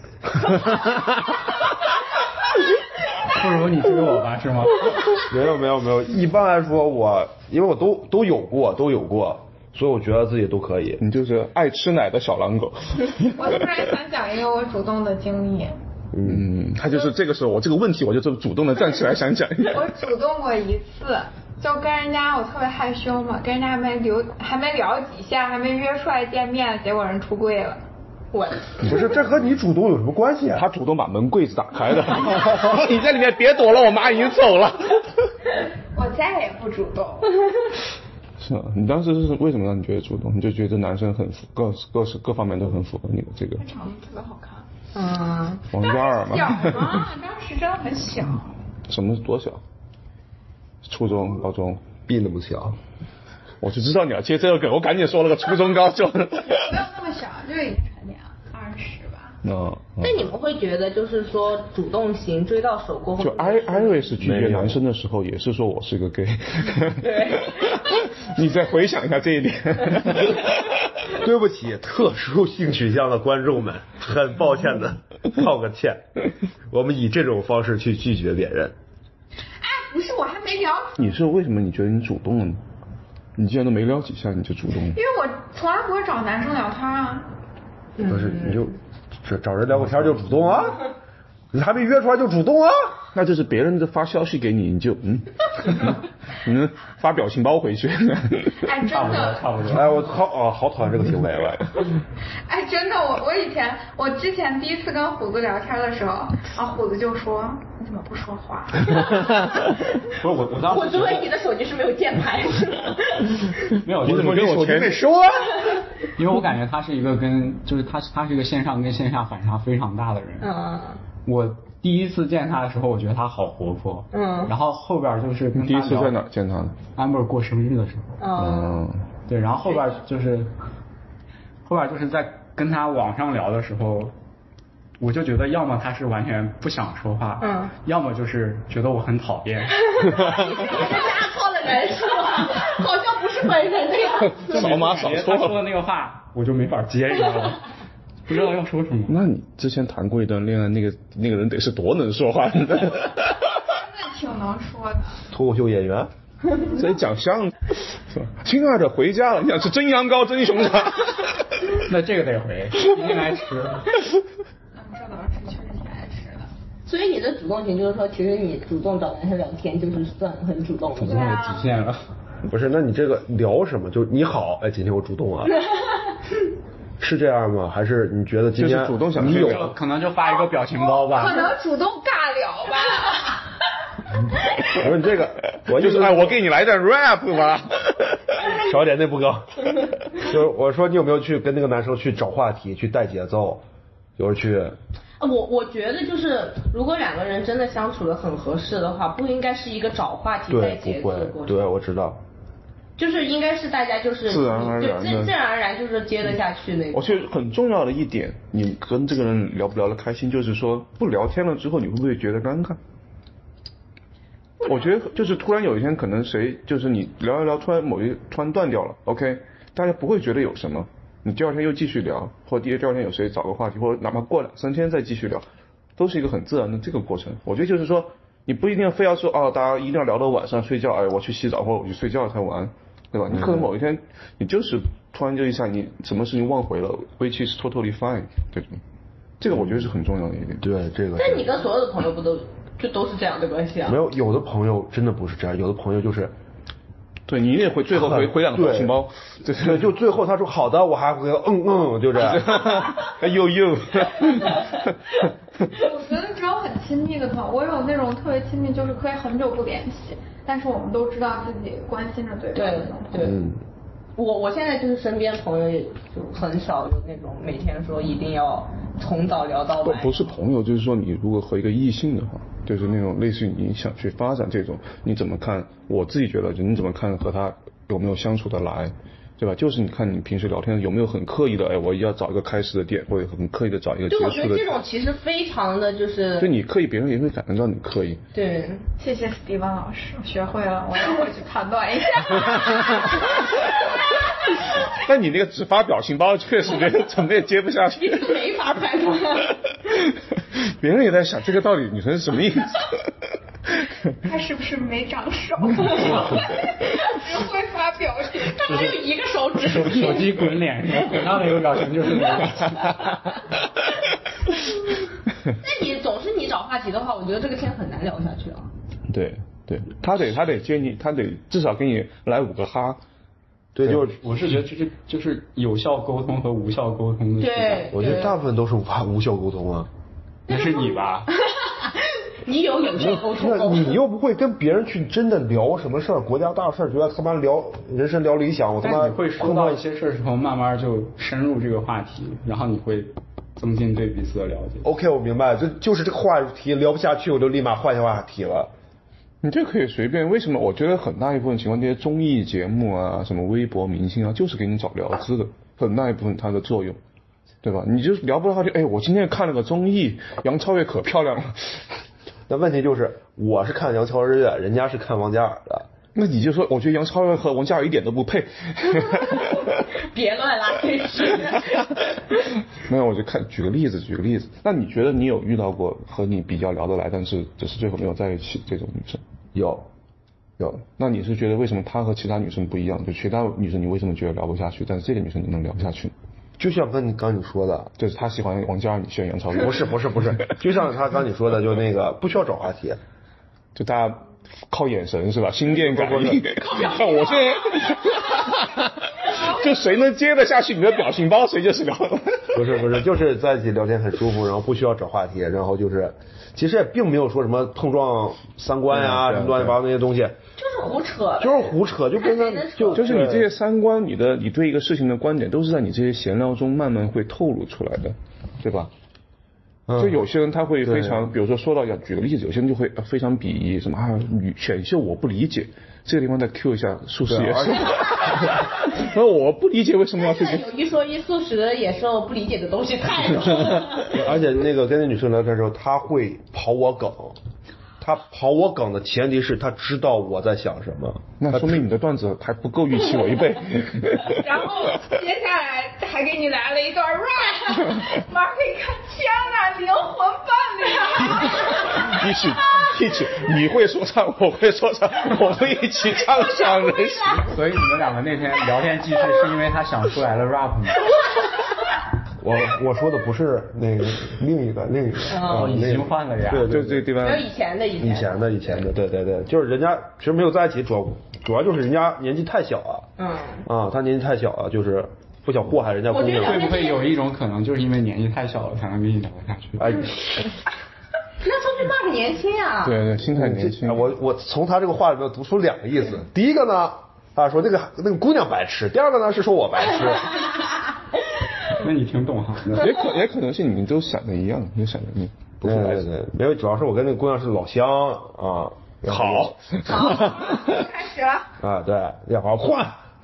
E: 不如你追我吧，是吗？
D: 没有，一般来说因为我都有过，所以我觉得自己都可以。
C: 你就是爱吃奶的小狼狗。
B: 我突然想讲一个我主动的经历，
C: 他就是这个时候我这个问题我就这么主动的站起来想讲。
B: 我主动过一次，就跟人家我特别害羞嘛，跟人家还没聊几下，还没约出来见面，结果人出柜了。
A: 我
D: 不是，这和你主动有什么关系啊？
C: 他主动把门柜子打开的，你在里面别躲了，我妈已经走了。
B: 我再也不主动。
C: 是啊，你当时是为什么让你觉得主动？你就觉得男生很各方面都很符合你的这个。
B: 他长得特别好看。
C: 王嘉尔嘛。
B: 小嘛，当时真的很小。
C: 什么多小？初中、高中，
D: 臂那么小。
C: 我就知道你要接这个梗，我赶紧说了个初中、高中。
B: 没有那么小，就已经成年了，20吧。
A: 那你们会觉得就是说主动型追到手过后，
C: 就艾瑞斯拒绝男生的时候也是说我是个 gay。
A: 对。
C: 你再回想一下这一点。
D: 对不起，特殊性取向的观众们，很抱歉的道个歉。我们以这种方式去拒绝别人。
B: 哎，不是，我还没聊。
C: 你是为什么你觉得你主动了呢？你既然都没聊几下你就主动了？
B: 因为我从来不会找男生聊天啊。
D: 不是，你就找人聊个天就主动啊？你还没约出来就主动啊？
C: 那就是别人的发消息给你，你就发表情包回去。
B: 哎，真的。
E: 差不多。
D: 哎，我好讨厌这个行为了。
B: 哎，真的，我之前第一次跟虎子聊天的时候，虎子就说你怎么不说话？
E: 不是我当时。
A: 我以为你的手机是没有键盘。
E: 没有，
C: 你怎么跟我钱
D: 没收啊？
E: 因为我感觉他是一个他是一个线上跟线下反差非常大的人。我第一次见他的时候，我觉得他好活泼。然后后边就是跟他
C: 第一次在哪见他的
E: ？Amber 过生日的时候。对，然后后边就是在跟他网上聊的时候，我就觉得要么他是完全不想说话，要么就是觉得我很讨厌。
A: 你是加错了人是吗？好像不是本人的样子。
C: 扫码扫错了。
E: 他说的那个话我就没法接，你知道吗？不知道要说什么。
C: 那你之前谈过一段恋爱，那个人得是多能说话的。
B: 真的挺能说的。
D: 脱口秀演员。
C: 在讲相声是吧？亲爱的，回家了，你想吃蒸羊羔、蒸熊掌？
E: 那这个得回，一定爱吃。
B: 这倒是确实挺爱吃的。
A: 所以你的主动型就是说，其实你主动找男生聊天就是算很主动的。
E: 主动的极限了。
D: 不是，那你这个聊什么？就你好，哎，今天我主动了。是这样吗？还是你觉得今天
C: 就是主动想
D: 你有
E: 可能就发一个表情包吧？
B: 可能主动尬聊吧。
D: 我说你这个，
C: 我给你来段 rap 吧。
D: 少点那不高。就是我说你有没有去跟那个男生去找话题，去带节奏，就是去。
A: 我觉得就是，如果两个人真的相处的很合适的话，不应该是一个找话题带节奏的过程。
D: 对，我知道。
A: 就是应该是大家就是
C: 自然而然的，
A: 自然而然就是接得下去那种。
C: 我觉得很重要的一点，你跟这个人聊不聊得开心，就是说不聊天了之后，你会不会觉得尴尬？我觉得就是突然有一天，可能就是你聊一聊，突然断掉了 ，OK， 大家不会觉得有什么。你第二天又继续聊，或第二天有谁找个话题，或者哪怕过2-3天再继续聊，都是一个很自然的这个过程。我觉得就是说，你不一定非要说大家一定要聊到晚上睡觉，我去洗澡或者我去睡觉才玩。对吧？你可能某一天，你就是突然就一下，你什么事情忘回了，which is totally fine， 对吧？这个我觉得是很重要的一点。
D: 对，这个。
A: 但你跟所有的朋友不都是这样的关系啊？
D: 没有，有的朋友真的不是这样，有的朋友就是，
C: 对你也会最后回2个表情包，
D: 对，就最后他说好的，我还会就这样，又。
B: 我觉得只有很亲密的朋友，我有那种特别亲密，就是可以很久不联系，但是我们都知道自己关心着对方的那种朋友。
A: 对，我现在就是身边朋友也就很少有那种每天说一定要从早聊到晚。
C: 不是朋友，就是说你如果和一个异性的话，就是那种类似于你想去发展这种，你怎么看？我自己觉得，你怎么看和他有没有相处得来？对吧？就是你看你平时聊天有没有很刻意的，我要找一个开始的点，或者很刻意的找一个结束的点。
A: 对，我觉得这种其实非常的就是。
C: 对，你刻意，别人也会感觉到你刻意。
A: 对，
B: 谢谢 Steven 老师，我学会了，我要回去判断一下。
C: 但你那个只发表情包，确实别人怎么也接不下去。
A: 你是没法判断。
C: 别人也在想这个到底女生是什么意思。
B: 他是不是没长手？只会发表情，
A: 他只有一个手指。
E: 手机滚脸，滚到那个表情就是那个表情。
A: 那你总是你找话题的话，我觉得这个天很难聊下去啊。
C: 对，他得接你，他得至少给你来5个哈。
D: 对，就是
E: 我是觉得就是有效沟通和无效沟通的区别。
A: 对，
D: 我觉得大部分都是无效沟通啊。
E: 那是你吧？
A: 你有效沟通
D: 那你又不会跟别人去真的聊什么事儿，国家大事儿，觉得他妈聊人生聊理想，我他妈
E: 你会说到一些事儿之后，慢慢就深入这个话题，然后你会增进对彼此的了解。
D: OK， 我明白，就是这个话题聊不下去，我就立马换下话题了。
C: 你这可以随便，为什么？我觉得很大一部分情况，这些综艺节目啊，什么微博明星啊，就是给你找聊资的，很大一部分它的作用，对吧？你就聊不到话题，哎，我今天看了个综艺，杨超越可漂亮了。
D: 那问题就是，我是看杨超越，人家是看王嘉尔的。
C: 那你就说，我觉得杨超越和王嘉尔一点都不配。
A: 别乱拉黑是。
C: 没有，我就举个例子。那你觉得你有遇到过和你比较聊得来，但是只是最后没有在一起这种女生？
D: 有。
C: 那你是觉得为什么她和其他女生不一样？就其他女生你为什么觉得聊不下去，但是这个女生你能聊下去？
D: 就像跟你说的，
C: 就是他喜欢王嘉尔，你喜欢杨超越。
D: 不是，就像他刚你说的，就那个不需要找话题，
C: 就大家靠眼神是吧？心电感应。我现在就谁能接得下去你的表情包，谁就是聊的。
D: 不是，就是在一起聊天很舒服，然后不需要找话题，然后就是其实也并没有说什么碰撞三观呀，什么乱七八糟那些东西。
A: 就是胡扯，
D: 就跟他
C: 就是你这些三观，你对一个事情的观点，都是在你这些闲聊中慢慢会透露出来的，对吧？就有些人他会非常，比如说到举个例子，有些人就会非常鄙夷什么选秀我不理解，这个地方再 Q 一下素食野兽。然后我不理解为什么要去。
A: 有一说一，素食野兽不理解的东西太多了。
D: 而且那个跟那女生聊天的时候，他会刨我梗。他刨我梗的前提是他知道我在想什么，
C: 那说明你的段子还不够预期我1倍。
B: 然后接下来还给你来了一段 rap， 马上可以看，天哪，灵魂伴侣。
C: 一起，你会说唱，我会说唱，我们一起唱响人心。
E: 所以你们两个那天聊天记事是因为他想出来了 rap 吗？
D: 我说的不是那个另一个
E: 已经换了呀。
C: 对，就这个地方。
A: 没有以前的，
D: 对，就是人家其实没有在一起，主要就是人家年纪太小了。他年纪太小了，就是不想祸害人家姑娘。
E: 会不会有一种可能，就是因为年纪太小了，才能跟你聊下去？
A: 那说明 Mark 年轻啊。
C: 对，心态年轻。
D: 我从他这个话里面读出2个意思，第一个呢，说那个姑娘白痴；第二个呢是说我白痴。
E: 那你挺懂行的。
C: 也可能是你们都想的一样，你想的你不是白痴。
D: 没有，主要是我跟那个姑娘是老乡啊。
C: 好，
B: 开始了。
D: 对，要好好换。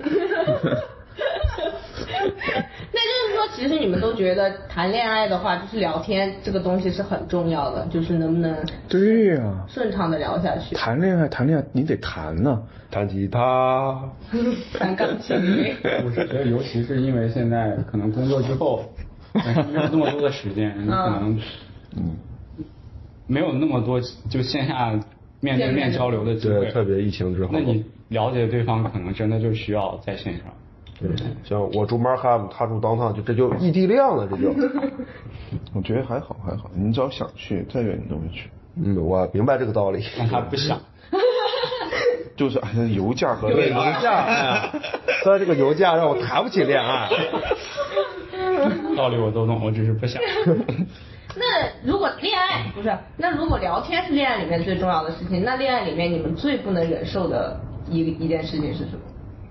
A: 那就是说，其实你们都觉得谈恋爱的话，就是聊天这个东西是很重要的，就是能不能
C: 对呀
A: 顺畅的聊下去。
C: 谈恋爱你得谈呢，
D: 弹吉他，
A: 弹钢琴。
E: 我是觉得，尤其是因为现在可能工作之后，没有那么多的时间，你可能没有那么多就线下面对面交流的机会，
D: 对，特别疫情之后，
E: 那你了解对方可能真的就需要在线上。
D: 对，像我住 Markham， 他住 downtown， 这就异地恋了，这就。
C: 我觉得还好，你只要想去，再远你都会去。
D: 我明白这个道理。
E: 但他不想。
C: 就是油价和
D: 对油价，所以这个油价让我谈不起恋爱。
E: 道理我都懂，我只是不想。
A: 那如果恋爱不是，那如果聊天是恋爱里面最重要的事情，那恋爱里面你们最不能忍受的一件事情是什么？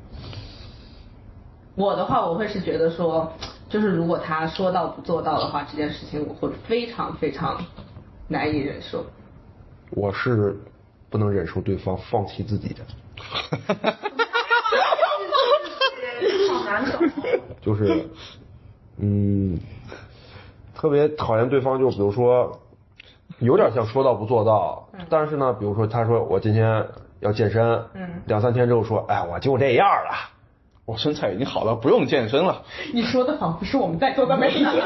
A: 我的话，我会是觉得说，就是如果他说到不做到的话，这件事情我会非常非常难以忍受。
D: 我是不能忍受对方放弃自己的。
B: 好难懂。
D: 就是特别讨厌对方，就比如说有点像说到不做到，但是呢，比如说他说我今天要健身，2-3天之后说，哎，我就这样了。
C: 我身材已经好了，不用健身了。
A: 你说的仿佛是我们在座的每一个。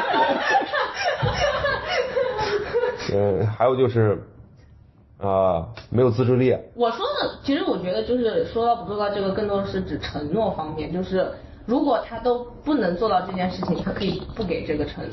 D: 还有就是没有自制力。
A: 我说的，其实我觉得就是说到不做到，这个更多的是指承诺方面，就是如果他都不能做到这件事情，他可以不给这个承诺。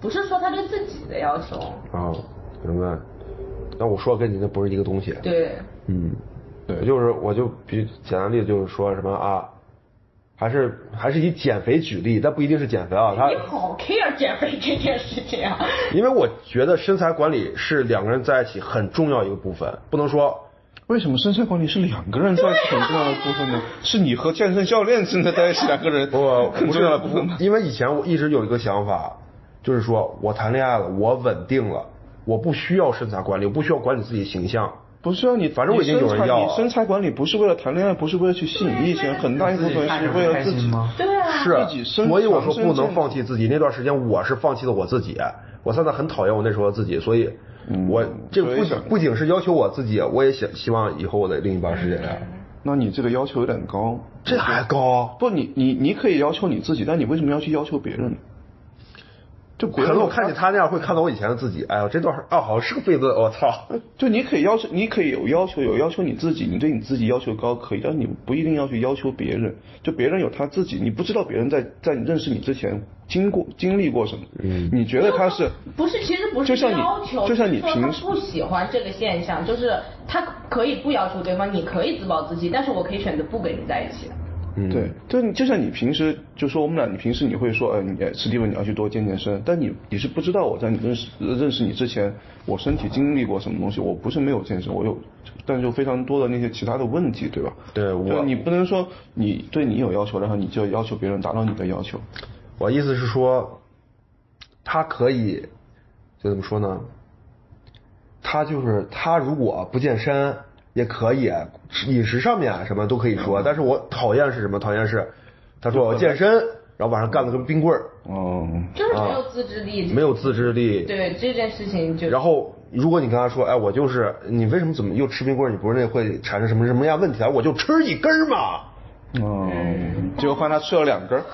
A: 不是说他对自己的要求。
D: 啊，明白。那我说跟你那不是一个东西。
A: 对。
D: 对，我就比简单例子就是说什么啊，还是以减肥举例，但不一定是减肥啊。
A: 你好 care 减肥这件事情啊。
D: 因为我觉得身材管理是两个人在一起很重要一个部分，不能说。
C: 为什么身材管理是两个人在一起很重要的部分呢？是你和健身教练身材在一起两个人很重要的部分吗？
D: 因为以前我一直有一个想法，就是说我谈恋爱了，我稳定了，我不需要身材管理，我不需要管理自己形象。
C: 不是啊，反正我已经有人要。你身材管理不是为了谈恋爱，不是为了去吸引异性，很大一部分是为了自己吗？
A: 对啊，
D: 是，所以我说不能放弃自己。那段时间我是放弃了我自己，我现在很讨厌我那时候的自己，所以我这个不仅是要求我自己，我也希望以后我的另一半是这样。
C: 那你这个要求有点高。
D: 这还高？
C: 不，你可以要求你自己，但你为什么要去要求别人？就
D: 可能我看见他那样会看到我以前的自己，哎呀，这段好像是个悖论，我操！
C: 就你可以有要求你自己，你对你自己要求高可以，但你不一定要去要求别人。就别人有他自己，你不知道别人在你认识你之前经历过什么。你觉得他是
A: 不是？其实不是要求，就像你平时不喜欢这个现象，就是他可以不要求对方，你可以自暴自弃，但是我可以选择不跟你在一起。
C: 对，就像你平时就说我们俩，你平时你会说，史蒂文你要去多健身，但你是不知道我在你认识你之前，我身体经历过什么东西，我不是没有健身，我有，但是有非常多的那些其他的问题，对吧？
D: 对，
C: 就你不能说你对你有要求，然后你就要求别人达到你的要求。
D: 我意思是说，他可以，就怎么说呢？他如果不健身。也可以，饮食上面什么都可以说，但是我讨厌是什么？讨厌是，他说我健身，然后晚上干得跟冰棍儿，
A: 就是没有自制力，
D: 没有自制力。
A: 对这件事情就。
D: 然后如果你跟他说，哎，我就是你为什么怎么又吃冰棍儿？你不是那会产生什么样问题啊？我就吃一根嘛。
C: 结果发现他吃了2根。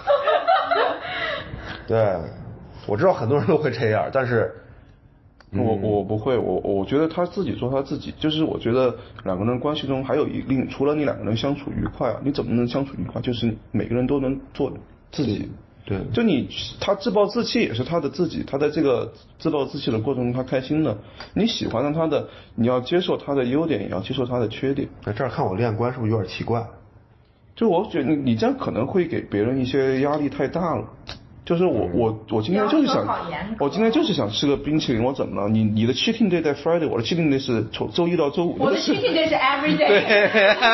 D: 对，我知道很多人都会这样，但是。
C: 我不会，我觉得他自己做他自己，就是我觉得两个人关系中还有除了你两个人相处愉快啊，你怎么能相处愉快？就是每个人都能做自己。
D: 对，
C: 就他自暴自弃也是他的自己，他在这个自暴自弃的过程中他开心的，你喜欢的他的，你要接受他的优点，也要接受他的缺点。
D: 在这儿看我恋爱观是不是有点奇怪？
C: 就我觉得你这样可能会给别人一些压力太大了。就是我今天就是想吃个冰淇淋，我怎么了？你的 cheating day 在 Friday， 我的 cheating day 是从周一到周五。
A: 我的 cheating day 是 every day。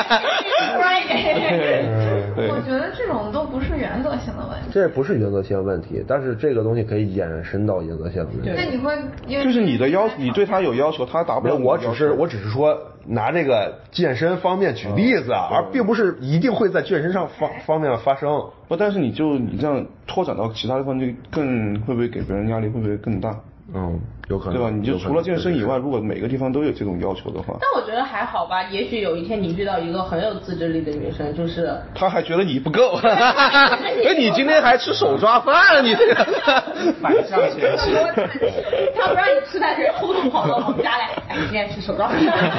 B: 对。我觉得这种都不是原则性的问题。
D: 这不是原则性问题，但是这个东西可以延伸到原则性问题。
B: 那你会
C: 就是你对他有要求，他达不了。
D: 我只是说拿这个健身方面举例子，而并不是一定会在健身上方面发生。
C: 不，但是你这样拓展到其他地方，就会不会给别人压力会不会更大？
D: 有可能，
C: 对吧？你就除了健身以外，如果每个地方都有这种要求的话，
A: 但我觉得还好吧。也许有一天你遇到一个很有自制力的女生，就是
C: 她还觉得你不够，你今天还吃手抓饭，你这个
E: 反向学习。
A: 他不让你吃饭，人偷偷跑到我们家来，你今天吃手抓饭。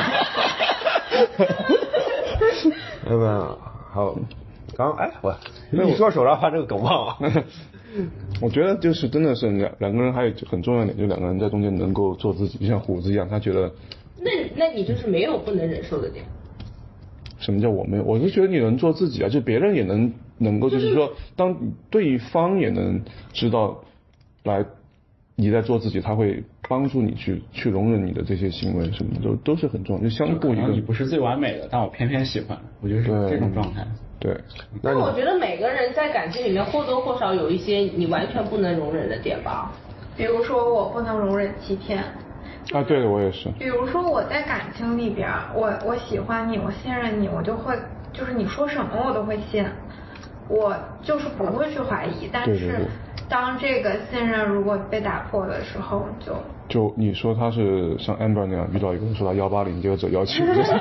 D: 要不然好。你说手抓饭这个梗忘了。
C: 我觉得就是真的是两个人还有很重要一点，就两个人在中间能够做自己，就像虎子一样，他觉得。
A: 那你就是没有不能忍受的点。
C: 什么叫我没有？我是觉得你能做自己啊，就别人也能够，就是说，当对方也能知道你在做自己，他会帮助你去容忍你的这些行为，什么的都是很重要，就相互一个。
E: 你不是最完美的，但我偏偏喜欢，我觉得是这种状态。
C: 对，
A: 但我觉得每个人在感情里面或多或少有一些你完全不能容忍的点吧。
B: 比如说我不能容忍欺骗。
C: 对，我也是。
B: 比如说我在感情里边，我喜欢你，我信任你，我就会就是你说什么我都会信，我就是不会去怀疑。但是当这个信任如果被打破的时候，
C: 就你说他是像 Amber 那样遇到一个人说他180，结果走170。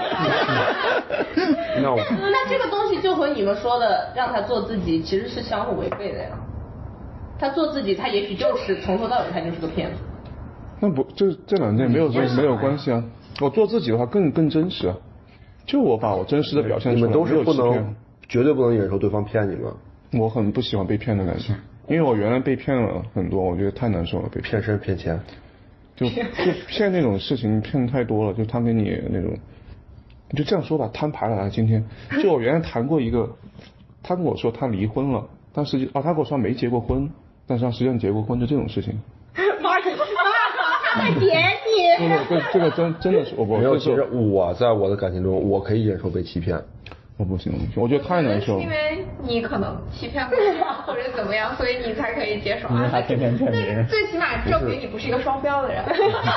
A: 那这个东西就和你们说的让他做自己其实是相互违背的呀。他做自己，他也许就是从头到尾他就是个骗子。
C: 那不这两件没有关系啊。我做自己的话更真实啊。就我把我真实的表现出来。
D: 你们都是绝对不能忍受对方骗你吗？
C: 我很不喜欢被骗的感觉。 因为我原来被骗了很多，我觉得太难受了，被
D: 骗身骗钱，
C: 就骗那种事情骗太多了，就他给你那种，你就这样说吧，摊牌了。今天就我原来谈过一个，他跟我说他离婚了，但实际他跟我说没结过婚，但是他实际上结过婚，就这种事情。
A: 妈，他在点你。
C: 这个真的是我
D: 没有。其实我在我的感情中，我可以忍受被欺骗。
C: 我不行，我觉得太难受了。
B: 因为你可能欺骗过或者怎么样，所以你才可以接受。
E: 因为他天天骗别人。
B: 最起码证明你不是一个双标的人，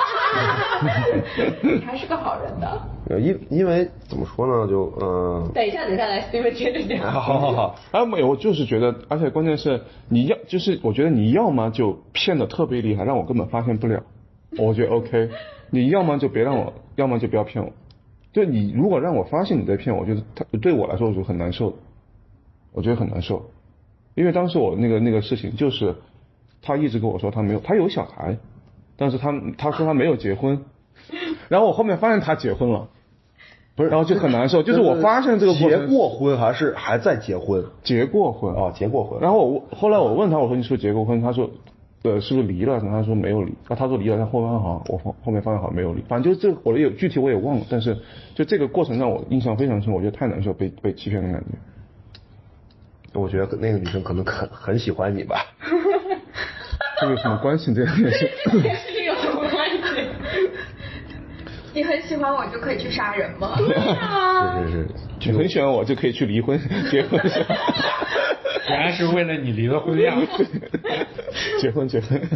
B: 你还是个好人的。
D: 因为怎么说呢，就
A: 等一下来 Steven 接着讲。
D: 好。
C: 没有，我就是觉得，而且关键是就是我觉得你要么就骗得特别厉害，让我根本发现不了，我觉得 OK。你要么就别让我，要么就不要骗我。就你如果让我发现你在骗我，我觉得对我来说是很难受的，我觉得很难受，因为当时我那个事情就是他一直跟我说他有小孩，但是他说他没有结婚，然后我后面发现他结婚了，不是，然后就很难受，就是我发现这个过程
D: 结过婚还在结婚？
C: 结过婚
D: 哦，结过婚。
C: 然后后来我问他，我说你是不是结过婚？他说是不是离了？他说没有离。他说离了，他后面好像我后面发现好像没有离。反正就是这具体我也忘了，但是就这个过程让我印象非常深，我觉得太难受，被欺骗的感觉。
D: 我觉得那个女生可能很喜欢你吧。
C: 这有什么关系？这件事？
A: 这有什么关系？
B: 你很喜欢我就可以去杀人吗？
D: 是。
C: 你很喜欢我就可以去离婚结婚是吧？
E: 原来是为了你离了婚呀。
C: 结婚。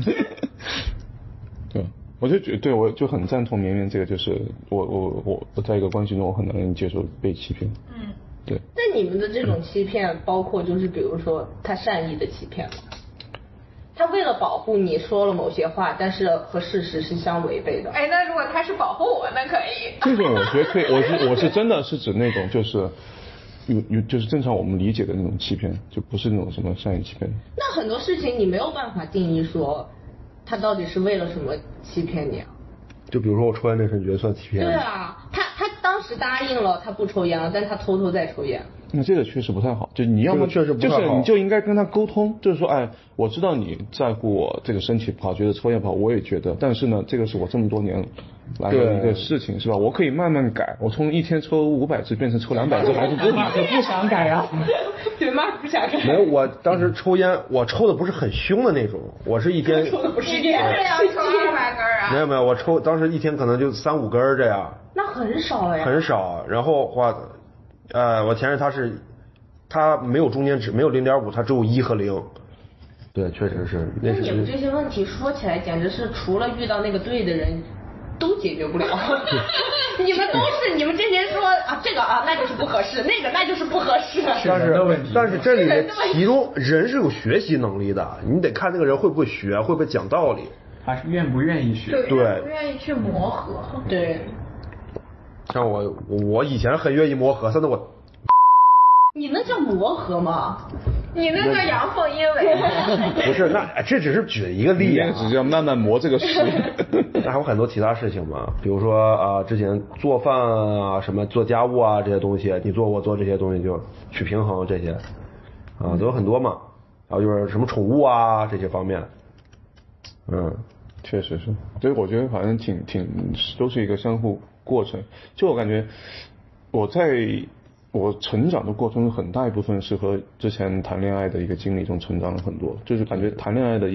C: 对，我就觉得，对，我就很赞同绵绵这个，就是我在一个关系中，我很难接受被欺骗。对。
A: 那你们的这种欺骗，包括就是比如说他善意的欺骗吗？他为了保护你说了某些话，但是和事实是相违背的。
B: 哎，那如果他是保护我，那可以。
C: 这种我觉得可以，我是真的是指那种就是就是正常我们理解的那种欺骗，就不是那种什么善意欺骗。
A: 那很多事情你没有办法定义说他到底是为了什么欺骗你啊？
D: 就比如说我抽烟那事，你觉得算欺骗？
A: 对啊，他当时答应了他不抽烟了，但他偷偷在抽烟。
C: 那这个确实不太好，就你要么
D: 确实不太好，
C: 就是你就应该跟他沟通，就是说，哎，我知道你在乎我这个身体不好，觉得抽烟不好，我也觉得，但是呢，这个是我这么多年来的一个事情，是吧？我可以慢慢改，我从一天抽500支变成抽200支，还是
E: 马可不想改啊。
A: 对，马可不想改。
D: 没有，我当时抽烟，我抽的不是很凶的那种，我是一天
A: 抽的不是
B: 你真的要抽200根啊？
D: 没有，我抽当时一天可能就3-5根这样。
A: 那很少哎。
D: 很少，然后我前任他没有中间值，没有0.5，他只有1和0。对，确实是。
A: 那你们这些问题说起来，简直是除了遇到那个对的人，都解决不了。你们这些说啊这个啊那就是不合适，那个那就是不合适。
D: 但是这里面其中人是有学习能力的，你得看那个人会不会学，会不会讲道理。
E: 他是愿不愿意学？
B: 对，愿不愿意去磨合。
A: 对。
D: 像我以前很愿意磨合，现在我。
A: 你那叫磨合吗？
B: 你那叫阳奉阴违。
D: 不是，这只是举一个例啊，
C: 只是要慢慢磨这个事。
D: 那还有很多其他事情嘛，比如说之前做饭啊，什么做家务啊这些东西，你做我做这些东西就取平衡这些都有很多嘛。然后就是什么宠物啊这些方面，
C: 确实是，所以我觉得反正挺都是一个相互过程。就我感觉我成长的过程中，很大一部分是和之前谈恋爱的一个经历中成长了很多，就是感觉谈恋爱的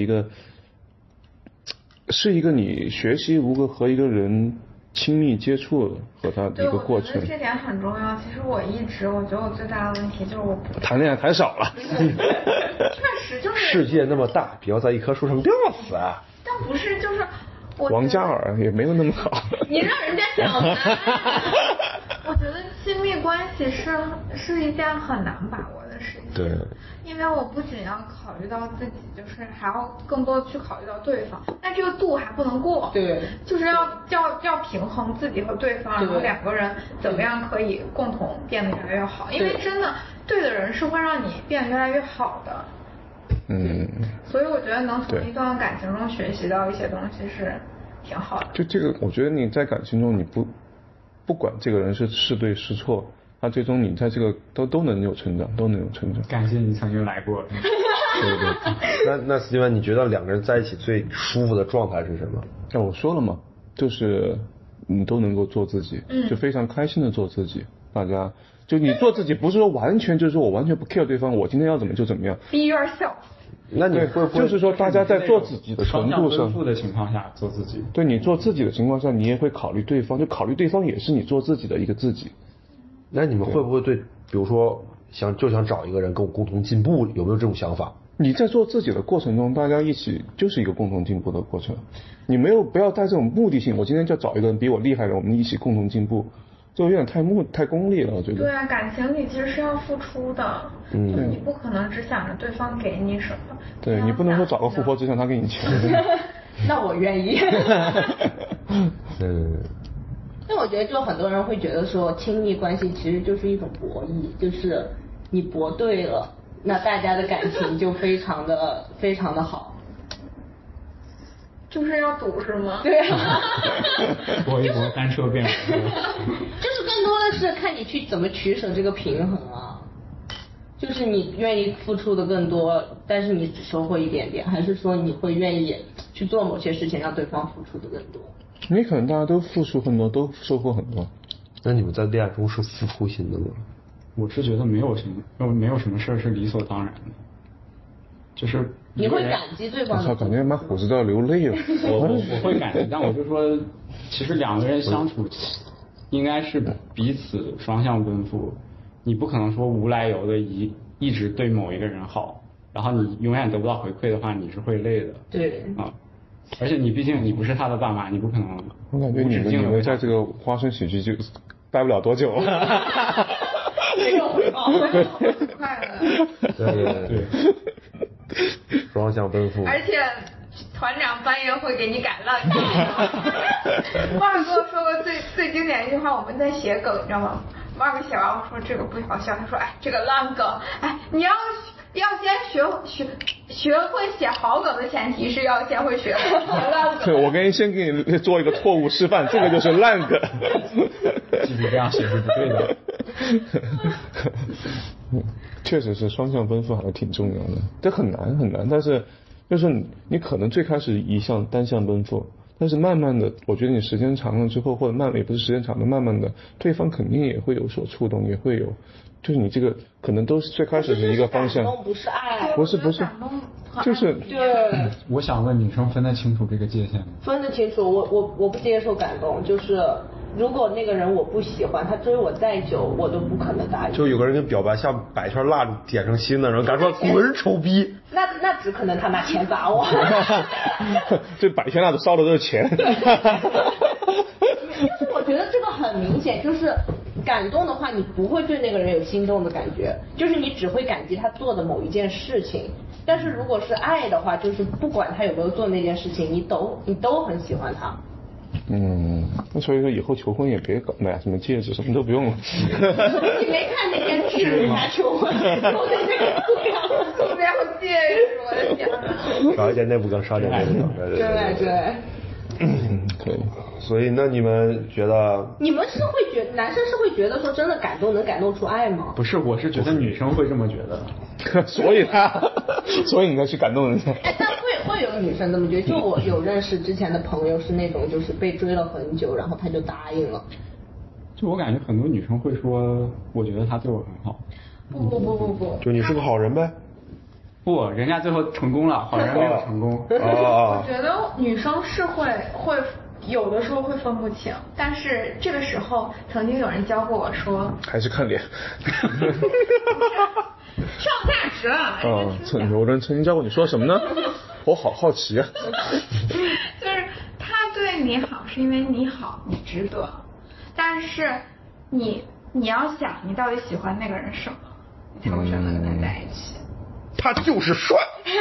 C: 是一个你学习如何和一个人亲密接触和他的一个过程。
B: 对，我觉得这点很重要。其实我觉得我最大的问题就是我不
C: 谈恋爱太少了。
B: 确实就是
D: 世界那么大，不要在一棵树上吊死啊！
B: 但不是，就是
C: 王嘉尔也没有那么好。
A: 你让人家讲呢。
B: 我觉得亲密关系是一件很难把握的事情。
D: 对。
B: 因为我不仅要考虑到自己，就是还要更多去考虑到对方，但这个度还不能过。
A: 对。
B: 就是要平衡自己和对方，然后两个人怎么样可以共同变得越来越好。因为真的对的人是会让你变得越来越好的。所以我觉得能从一段感情中学习到一些东西是挺好的。
C: 就这个，我觉得你在感情中，你不管这个人是对是错，他最终你在这个都能有成长，都能有成长。
E: 感谢你曾经来过。
D: 对。那斯蒂文，你觉得两个人在一起最舒服的状态是什么？
C: 我说了嘛，就是你都能够做自己，就非常开心的做自己。大家就你做自己，不是说完全就是说我完全不 care 对方，我今天要怎么就怎么样。
B: Be yourself。
D: 那你会不会
C: 就是说大家在做自己的程度上，
E: 的情况下做自己。
C: 对，你做自己的情况下，你也会考虑对方，就考虑对方也是你做自己的一个自己。
D: 那你们会不会对，比如说想找一个人跟我共同进步，有没有这种想法？
C: 你在做自己的过程中，大家一起就是一个共同进步的过程。你不要带这种目的性，我今天就要找一个人比我厉害的，我们一起共同进步。就有点太功利了，我觉得。
B: 对啊，感情里其实是要付出的，就是你不可能只想着对方给你什么。
C: 对，你不能说找个富婆只想他给你钱。
A: 那我愿意。因为我觉得就很多人会觉得说亲密关系其实就是一种博弈，就是你博对了，那大家的感情就非常的好。
B: 就是要赌是吗？
A: 对啊。
E: 搏一搏，单车变火。
A: 就是更多的是看你去怎么取舍这个平衡啊。就是你愿意付出的更多，但是你只收获一点点，还是说你会愿意去做某些事情让对方付出的更多？
C: 你可能大家都付出很多，都收获很多。
D: 那你们在恋爱中是付出型的吗？
E: 我是觉得没有什么事儿是理所当然的，就是
A: 你会感激对方的。
C: 我操，感觉妈虎子都要流泪了。
E: 我会感激，但我就说，其实两个人相处应该是彼此双向奔赴，你不可能说无来由的一直对某一个人好，然后你永远得不到回馈的话，你是会累的。
A: 对。
E: 啊。而且毕竟你不是他的爸妈，你不可能。
C: 我感觉你们在这个花生喜剧就待不了多久了。
B: 没有回报，很快了。
D: 对。双向奔赴。
B: 而且团长半夜会给你改烂梗。Mark 跟我说过最经典的一句话，我们在写梗，你知道吗？Mark 写完我说这个不好笑，他说这个烂梗，你要先学会写好梗的前提是要先会写烂梗。
C: 对，我先给你做一个错误示范，这个就是烂梗。
E: 继续这样写是不对的。
C: 确实是双向奔赴还是挺重要的，这很难，但是就是你可能最开始单向奔赴，但是慢慢的，我觉得你时间长了之后，或者也不是时间长了，慢慢的，对方肯定也会有所触动，也会有，就是你这个可能都是最开始是一个方向，
A: 不是爱，
C: 不是，就是
A: 对。
E: 我想问女生分得清楚这个界限吗？
A: 分得清楚，我不接受感动，就是如果那个人我不喜欢，他追我再久，我都不可能答应。
D: 就有个人跟表白，像摆圈蜡烛点上心的，然后敢说滚丑逼。
A: 那只可能他拿钱砸我。
C: 这摆圈蜡烛烧的都是钱。
A: 就是我觉得这个很明显，就是感动的话，你不会对那个人有心动的感觉，就是你只会感激他做的某一件事情。但是如果是爱的话，就是不管他有没有做那件事情，你都很喜欢他。
C: 那所以说以后求婚也别买什么戒指，什么都不用了。
A: 你没看那天剧里他求婚，我的这个不要戒指，我的天哪！
D: 少一点内部梗，少一点内部梗。
A: 对。
C: 可以。
D: 所以那你们觉得？
A: 你们是会觉男生是会觉得说真的感动能感动出爱吗？
E: 不是，我是觉得女生会这么觉得。
C: 所以你才去感动人家。
A: 但会有女生这么觉得，就我有认识之前的朋友是那种就是被追了很久，然后他就答应了。
E: 就我感觉很多女生会说，我觉得他对我很好。
B: 不，
D: 就你是个好人呗。
E: 不，人家最后成功了，好人没有成功。
B: 我觉得女生是会有的时候会分不清，但是这个时候曾经有人教过我说，
C: 还是看脸。
B: 上价值了。
C: 有人曾经教过你说什么呢？我好好奇啊。
B: 就是他对你好是因为你好，你值得，但是你要想你到底喜欢那个人什么，你才会选择跟他在一起。
D: 他就是帅。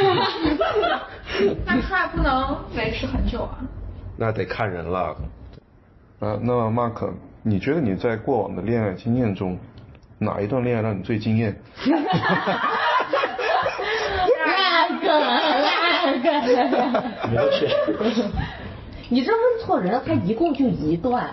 B: 那帅不能维持很久啊。
D: 那得看人了。
C: 那么 Mark， 你觉得你在过往的恋爱经验中，哪一段恋爱让你最惊艳？
A: 那个。你这问错人了，他一共就一段。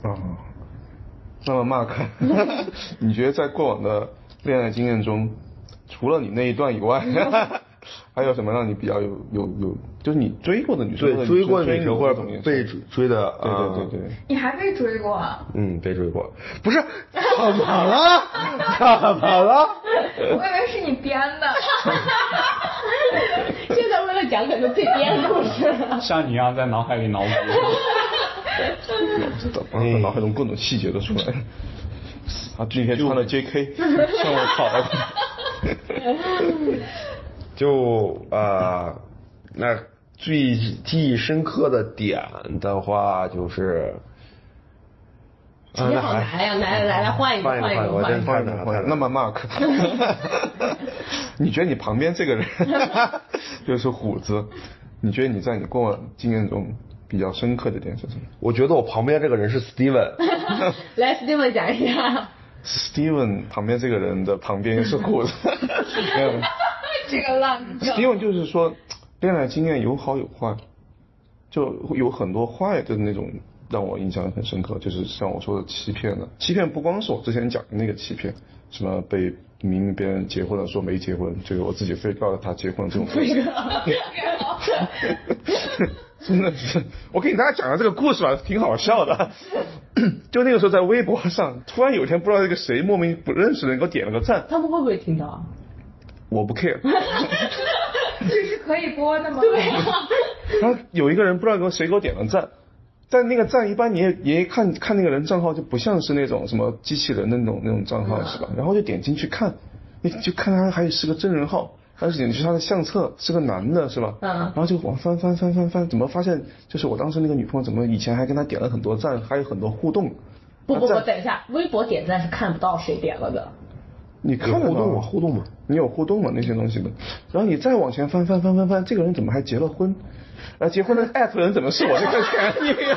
C: 那么 Mark， 你觉得在过往的恋爱经验中，除了你那一段以外， 还有什么让你比较有，就是你追过的女生，
D: 对，追过的女生或者被追的，
C: 对。
B: 你还被追过啊？
D: 被追过，不是怎么了？
B: 我以为是你编的。
A: 现在为了讲可能最编的故事，
E: 像你一样在脑海里脑补。
C: 脑海中各种细节都出来了。他今天穿了 JK， 向我跑了。
D: 那最记忆深刻的点的话就是，
A: 题好难呀，来换一个，
D: 我真太难。
C: 那么 Mark， 你觉得你旁边这个人就是虎子，你觉得你在你过往经验中比较深刻的点是什么？
D: 我觉得我旁边这个人是 Steven。
A: 来 Steven 讲一下。
C: Steven 旁边这个人的旁边是虎子。
B: 这个烂梗。
C: Steven 就是说，恋爱经验有好有坏，就有很多坏的那种让我印象很深刻，就是像我说的欺骗的。欺骗不光是我之前讲的那个欺骗，什么被明明别人结婚了说没结婚，这个我自己非告诉他结婚这种东西。真的是，我给大家讲的这个故事吧，挺好笑的。就那个时候在微博上，突然有一天不知道这个谁莫名不认识的人给我点了个赞。
A: 他们会不会听到啊？
C: 我不 care。
B: 这是可以播的吗？
A: 对。
C: 然后有一个人不知道谁给我点了赞，但那个赞一般你也看那个人账号就不像是那种什么机器人的那种账号是吧？然后就点进去看，你就看他还是个真人号。但是点去他的相册是个男的，是吧？然后就往翻，怎么发现就是我当时那个女朋友怎么以前还跟他点了很多赞，还有很多互动。
A: 不，等一下，微博点赞是看不到谁点了的。
C: 你看得到互动吗？你有互动吗？那些东西的。然后你再往前翻，这个人怎么还结了婚？然后结婚的艾特人怎么是我这个前女友？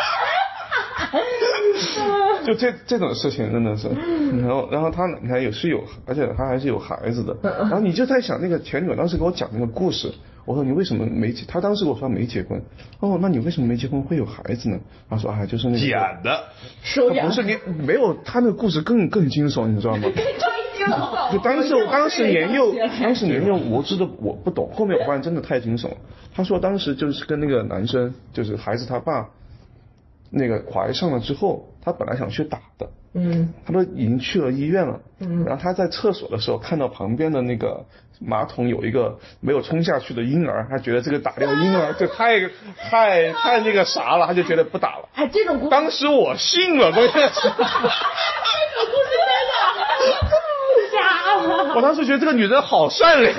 C: 就这种事情真的是，然后他你看也是有，而且他还是有孩子的。然后你就在想那个前女友当时给我讲那个故事，我说你为什么没结？他当时跟我说没结婚。哦，那你为什么没结婚会有孩子呢？他说就是那个
D: 剪的，
C: 不是你没有他那个故事更惊悚，你知道吗？就当时年幼无知的我不懂，后面我发现真的太惊悚了。他说当时就是跟那个男生，就是孩子他爸。那个怀上了之后，他本来想去打的，他都已经去了医院了，然后他在厕所的时候看到旁边的那个马桶有一个没有冲下去的婴儿，他觉得这个打掉婴儿就太那个啥了，他就觉得不打了。
A: 哎，这种故事，
C: 当时我信了，关键是。这种故
A: 事真的瞎了。
C: 我当时觉得这个女人好善良。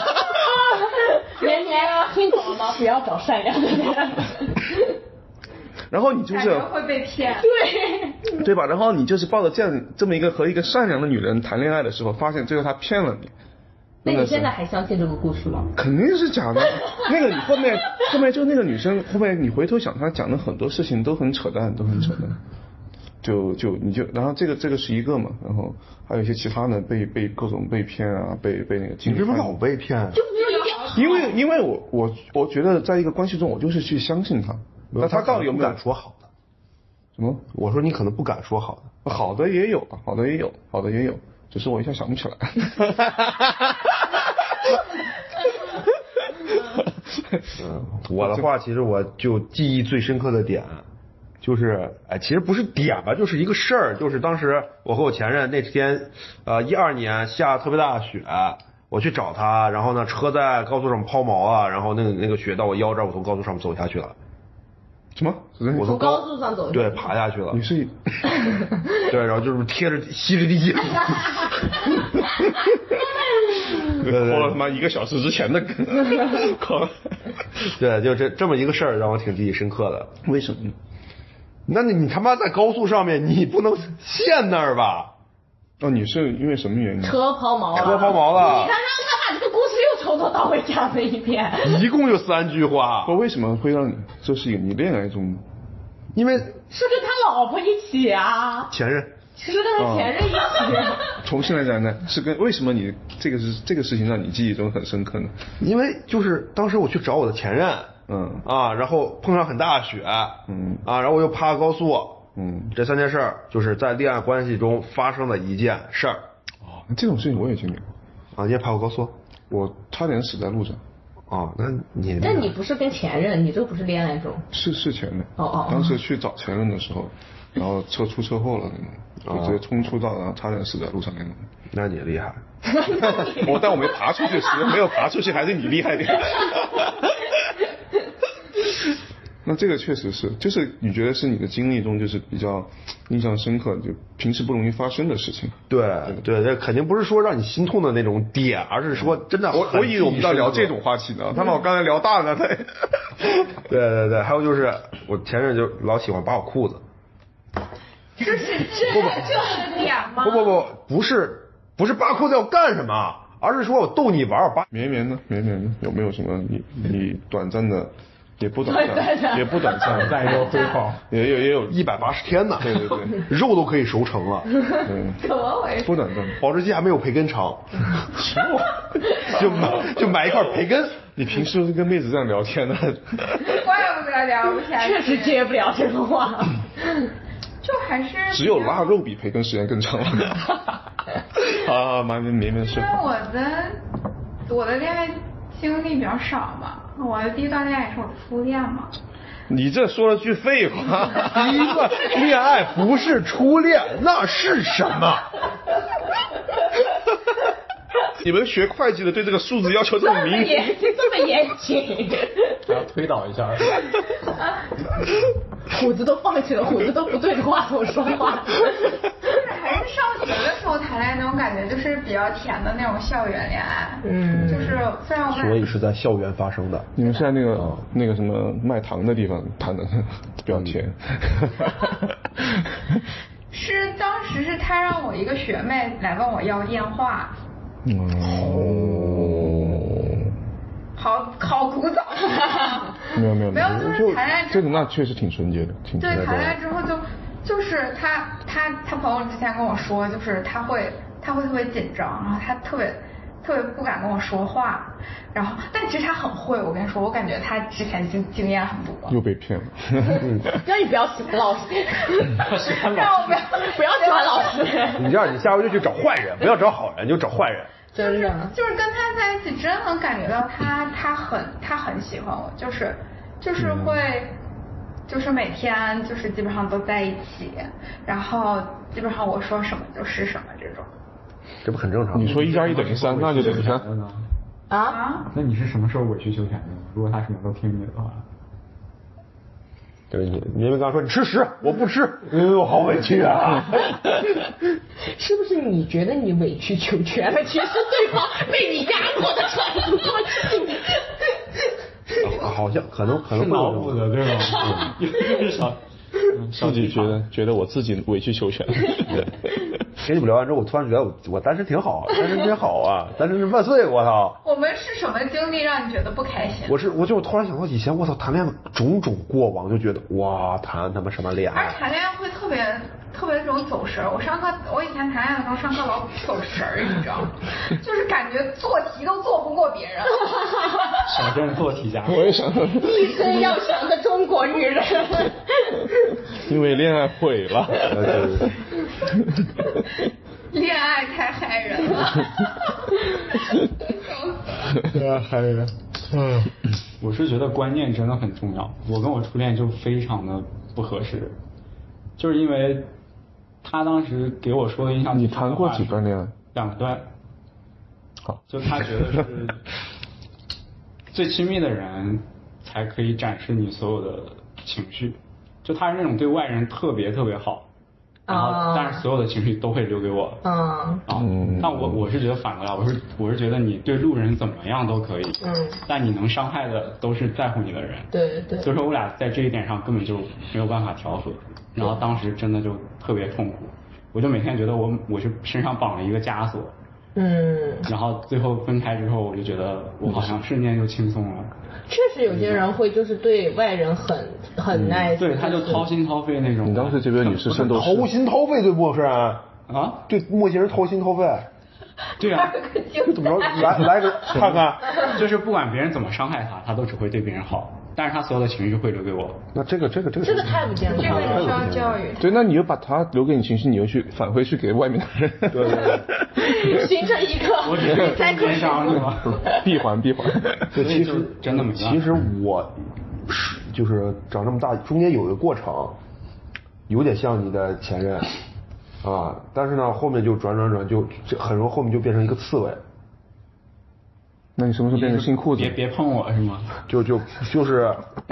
A: 年听懂了吗？不要找善良的人。
C: 然后你就是
B: 会被骗，
C: 对吧？然后你就是抱着这么一个和一个善良的女人谈恋爱的时候，发现最后她骗了你。
A: 那你现在还相信这个故事吗？
C: 肯定是假的。那个你后面就那个女生后面你回头想，她讲的很多事情都很扯淡。然后这个是一个嘛，然后还有一些其他的被各种被骗啊，被那个。
D: 你为什么老被骗？
A: 就没有
C: 因为我觉得在一个关系中，我就是去相信他。那他到底有没有
D: 敢说好的？
C: 什么？
D: 我说你可能不敢说好的。
C: 好的也有，只是我一下想不起来。
D: 我的话，其实我就记忆最深刻的点，就是其实不是点吧，就是一个事儿，就是当时我和我前任那天，12年下特别大的雪，我去找他，然后呢，车在高速上抛锚了，然后那个雪到我腰这儿，我从高速上走下去了。
C: 什么？
A: 我从高速上走，
D: 对，爬下去了。
C: 你是
D: 对，然后就是吸着地气。
C: 拖了他妈1个小时之前的梗。
D: 对，就这么一个事儿让我挺记忆深刻的。
C: 为什么？
D: 那你他妈在高速上面，你不能陷那儿吧？
C: 哦，你是因为什么原因？
A: 车抛锚了。
D: 你看他
A: 把这个故事又从头到尾讲了一遍。
D: 一共就3句话。
C: 为什么会让你这是你恋爱中？
D: 因为
A: 是跟他老婆一起啊。
D: 前任。
A: 是跟他前任一起。
C: 重新来讲呢，是为什么你这个事情让你记忆中很深刻呢？
D: 因为就是当时我去找我的前任，然后碰上很大的雪，然后我又爬高速，这3件事儿就是在恋爱关系中发生的一件事儿。
C: 哦，那这种事情我也经历过。
D: 你也爬过高速？
C: 我差点死在路上。
D: 啊，那你
A: 但你不是跟前任，你这个不是恋爱中？
C: 是前任。
A: 哦。
C: 当时去找前任的时候，然后出车祸了那种，就直接冲出道，然后差点死在路上那种。
D: 那你厉害。
C: 但我没爬出去，没有爬出去，还是你厉害点。那这个确实是，就是你觉得是你的经历中就是比较印象深刻，就平时不容易发生的事情。
D: 对，这肯定不是说让你心痛的那种点，而是说真的。
C: 我以为我们要聊这种话题呢，他们我刚才聊大了。
D: 对，还有就是我前任就老喜欢拔我裤子。
B: 就是这点吗？
D: 不是拔裤子要干什么，而是说我逗你玩，拔。
C: 绵绵呢？有没有什么你短暂的？也不短暂，
E: 再一个辉煌，
C: 也有
D: 180天呢。
C: 对，
D: 肉都可以熟成了。
B: 怎么回事？
C: 不短暂，
D: 保质期还没有培根长。就买一块培根。
C: 你平时都是跟妹子这样聊天的？
B: 怪不得聊不下去。
A: 确实接不了这个话。
B: 就还是
C: 只有腊肉比培根时间更长了。啊，绵说。
B: 因为我的恋爱经历比较少嘛，我的第一段恋爱也是我的初恋嘛。
C: 你这说了句废话。
D: 第一段恋爱不是初恋，那是什么？
C: 你们学会计的对这个数字要求这么明显，
A: 这么严谨，
E: 还要推导一下。
A: 虎子都放弃了，虎子都不对着话筒说话。
B: 就是还是上学的时候谈恋爱那种感觉，就是比较甜的那种校园恋爱。就是虽然我
D: 所以是在校园发生的。
C: 你们是在那个什么卖糖的地方谈的，比较甜。
B: 是当时是他让我一个学妹来问我要电话。好古早。
C: 没有，
B: 就是谈恋爱之后，
C: 这个那确实挺纯洁的，挺纯洁的。
B: 对，谈恋爱之后就是他朋友之前跟我说，就是他会特别紧张，然后他特别不敢跟我说话，然后但其实他很会，我跟你说，我感觉他之前经验很多。
C: 又被骗了。
A: 让你不要喜欢老师，让我不要喜欢老师。
D: 你这样，你下回就去找坏人，不要找好人，就找坏人。
A: 真的，
B: 就是跟他在一起，真的能感觉到他很喜欢我，就是会，就是每天就是基本上都在一起，然后基本上我说什么就是什么这种。
D: 这不很正常？
C: 你说1+1等于3，那就等于3。
A: 啊？
E: 那你是什么时候委曲求全的？如果他什么都听你的话。
D: 就是你明明刚说你吃屎，我不吃，我好委屈啊。
A: 是不是你觉得你委曲求全了？其实对方被你压迫的程度
D: 好像可能会
E: 脑补的对吧？
C: 自己觉得我自己委曲求全。
D: 跟你们聊完之后，我突然觉得我单身挺好，单身真好啊，单身是万岁！我操！
B: 我们是什么经历让你觉得不开心？
D: 我就突然想到以前我操谈恋爱种种过往，就觉得哇谈他妈什么恋爱？
B: 而谈恋爱会特别这种走神儿。我以前谈恋爱的时候上课老走神儿，你知道吗？就是感觉做题都做不过别人。
E: 小镇做题家。
C: 我也想。
A: 一生要像个中国女人。
C: 因为恋爱毁了。
B: 恋爱太害人了。
C: 恋爱害人。
E: 我是觉得观念真的很重要。我跟我初恋就非常的不合适，就是因为他当时给我说的印象。
C: 你谈过几段恋爱
E: ？2段。
C: 好。
E: 就他觉得是最亲密的人才可以展示你所有的情绪，就他是那种对外人特别好。然后，但是所有的情绪都会留给我。但我是觉得反过来，我是觉得你对路人怎么样都可以。但你能伤害的都是在乎你的人。
A: 对。
E: 所以说我俩在这一点上根本就没有办法调和。然后当时真的就特别痛苦，我就每天觉得我是身上绑了一个枷锁。然后最后分开之后，我就觉得我好像瞬间就轻松了。
A: 确实有些人会就是对外人很nice。
E: 对，他就掏心掏肺那种。
C: 你当时这边女士圣斗士。
D: 掏心掏肺对陌生人
E: 啊？
D: 对陌生人掏心掏肺。
E: 对啊。
D: 怎么着？来个看看。
E: 就是不管别人怎么伤害他，他都只会对别人好。 但是他所有的情绪会留给我。
C: 那这个
A: 太不健康了，
B: 这个你需要教育。
C: 对，那你又把他留给你情绪，你又去返回去给外面的人，
A: 对，形成一个
E: 我只是边上是吧？
C: 闭环。
D: 对，其实
E: 真的没办法。
D: 其实我就是长这么大，中间有一个过程，有点像你的前任啊，但是呢，后面就转，就很容易后面就变成一个刺猬。
C: 那你什么时候变成新裤子？
E: 别碰我是吗？
D: 就是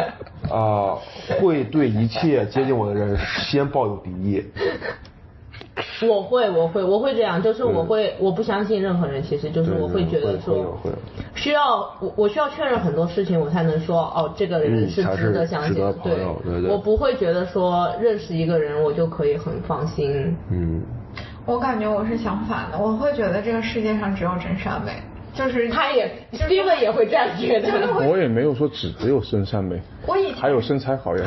D: 会对一切接近我的人先抱有敌意。
A: 我会这样，就是我不相信任何人，其实就是我会觉得说我需要确认很多事情，我才能说哦，这个人是值得相信的。对，我不会觉得说认识一个人我就可以很放心。
B: 我感觉我是相反的，我会觉得这个世界上只有真善美。就是他也
A: Steven 也会这样觉得。
C: 我也没有说只有真善美，还有身材好呀。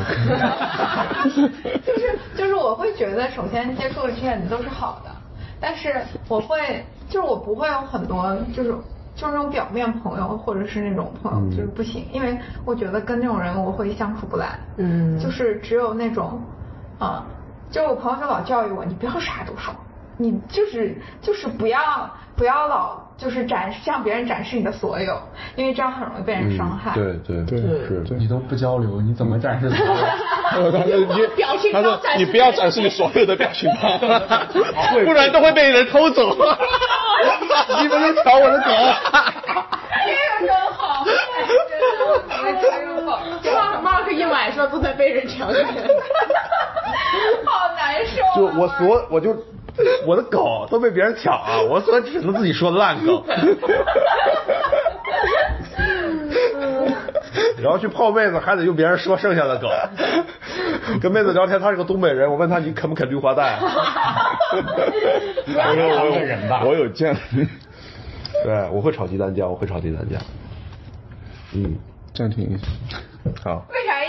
B: 就是我会觉得，首先接触的圈子都是好的，但是我不会有很多就是那种表面朋友或者是那种朋友就是不行，因为我觉得跟那种人我会相处不来。就是只有那种就是我朋友就老教育我，你不要啥都说，你就是不要老就是向别人展示你的所有，因为这样很容易被人伤害。
D: 对，是。
E: 你都不交流，你怎么展示所有？
A: 表情包展示。
C: 你不要展示你所有的表情包，不然都会被人偷走。
D: 你们就抢我的狗。
B: 这个真好，真好。
A: 这话 Mark 一晚上都在被人抢走。
B: 好难受。
D: 我的狗都被别人抢了，我所只能自己说烂梗。然后去泡妹子还得用别人说剩下的梗。跟妹子聊天，她是个东北人，我问她你啃不啃绿化带？
C: 我有见。
D: 对，我会炒鸡蛋酱，
C: 暂停一下。好。
B: 为啥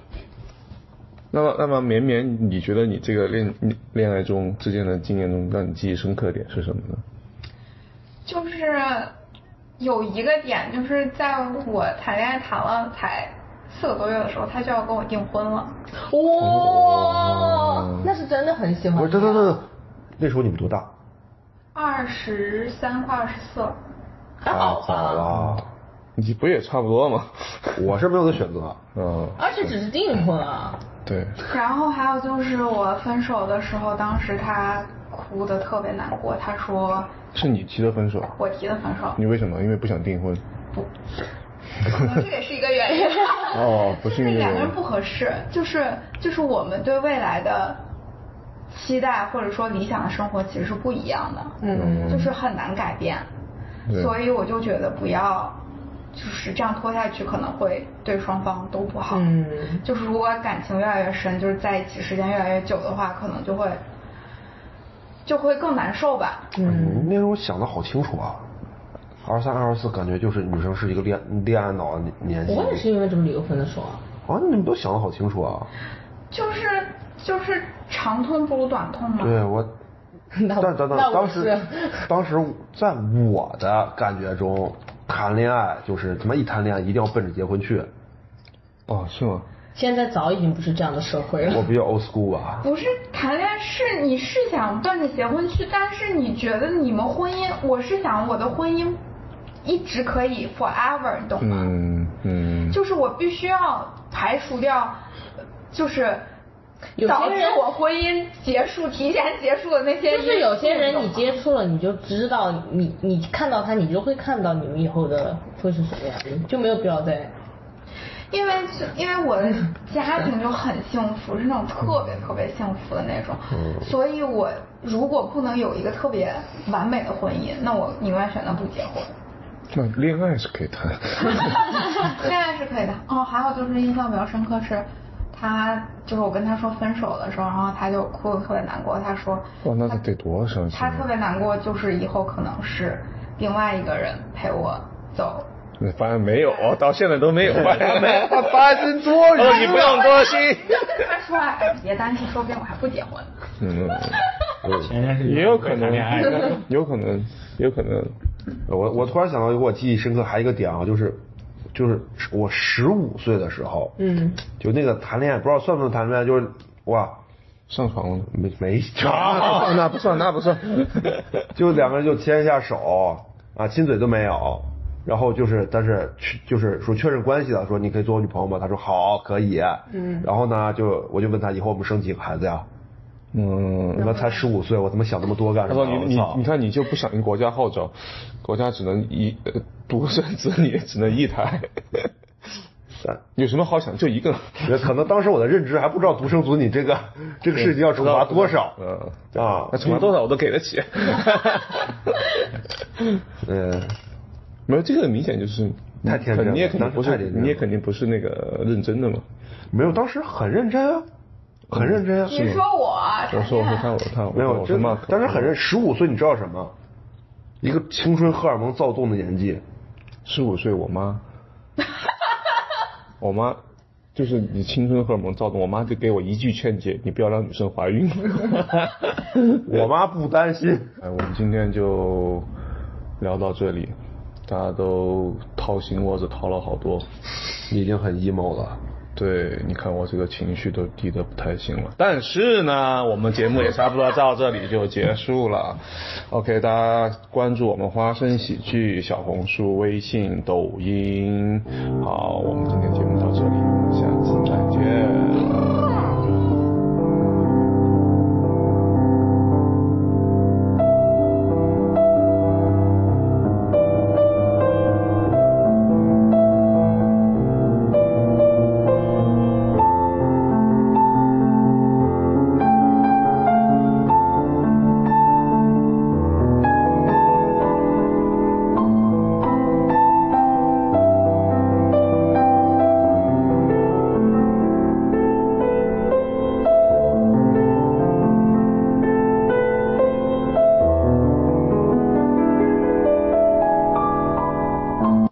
C: 那么绵绵，你觉得你这个恋爱中之间的经验中，让你记忆深刻的点是什么呢？
B: 就是有一个点，就是在我谈恋爱谈了才4个多月的时候，他就要跟我订婚了。
A: 哇，那是真的很喜欢。
D: 等，那时候你们多大
B: ？23快24了。
A: 还好吧。
C: 你不也差不多吗？
D: 我是没有的选择。
A: 而且只是订婚啊。
C: 对。
B: 然后还有就是我分手的时候，当时他哭得特别难过，他说
C: 是你提的分手？
B: 我提的分手。
C: 你为什么？因为不想订婚？
B: 不，可能这也是一个原因。
C: 不是因为
B: 两个人不合适，就是我们对未来的期待或者说理想的生活其实是不一样的，就是很难改变，所以我就觉得不要。就是这样拖下去可能会对双方都不好。就是如果感情越来越深，就是在一起时间越来越久的话，可能就会更难受吧。
D: 那时候想的好清楚啊，23、24感觉就是女生是一个恋爱脑的年纪。
A: 我也是因为这么离过婚的时候
D: 啊。你们都想的好清楚啊。
B: 就是长痛不如短痛嘛。
D: 对我。当时在我的感觉中。谈恋爱就是他妈一谈恋爱一定要奔着结婚去。
C: 是吗？
A: 现在早已经不是这样的社会了。
D: 我比较 old school 吧。
B: 不是谈恋爱你是想奔着结婚去，但是你觉得你们婚姻，我是想我的婚姻一直可以 forever， 你懂吗？就是我必须要排除掉，就是导致我婚姻提前结束的那些。
A: 就是有些人你接触了，你就知道你看到他，你就会看到你们以后的会是什么样，就没有必要再。
B: 因为我的家庭就很幸福，是那种特别特别幸福的那种，所以我如果不能有一个特别完美的婚姻，那我宁愿选择不结婚。
C: 那恋爱是可以谈。
B: 恋爱是可以的。还有就是印象比较深刻是。他就是我跟他说分手的时候，然后他就哭得特别难过。他说：“
C: 那得多伤心。”
B: 他特别难过，就是以后可能是另外一个人陪我走。
C: 发现没有，到现在都没有。
D: 发现多余。
C: 你不用多心。
B: 他说：“别担心，说不定我还不结婚。”
C: 也有可能，有可能。
D: 我突然想到，我记忆深刻还有一个点啊，就是就是我15岁的时候，就那个谈恋爱，不知道算不算谈恋爱，就是哇，
C: 上床了
D: 没
C: 啊，那不算，
D: 就两个人就牵一下手啊，亲嘴都没有，然后就是但是就是说确认关系了，说你可以做我女朋友吗？他说好，可以，然后呢我就问他以后我们生几个孩子呀？他妈才15岁，我他妈想那么多干什么？
C: 他说你看你就不响应国家号召，国家只能独生子女只能1胎。有什么好想？就一个。
D: 可能当时我的认知还不知道独生子女这个事情要惩罚多少。
C: 那惩罚多少我都给得起。没有，这个明显就是
D: 太天真了。
C: 你也肯定不是那个认真的嘛。
D: 没有，当时很认真啊，很认真啊。
B: 你说我
C: 说他
D: 没有，真的，当时很认真。15岁你知道什么？一个青春荷尔蒙躁动的年纪。
C: 15岁，我妈就是你青春荷尔蒙躁动，我妈就给我一句劝诫，你不要让女生怀孕。
D: 我妈不担心。
C: 我们今天就聊到这里，大家都掏心窝子掏了好多，
D: 你已经很 emo 了。
C: 对，你看我这个情绪都低得不太行了。但是呢，我们节目也差不多到这里就结束了。OK， 大家关注我们花生喜剧小红书、微信、抖音。好，我们今天节目到这里。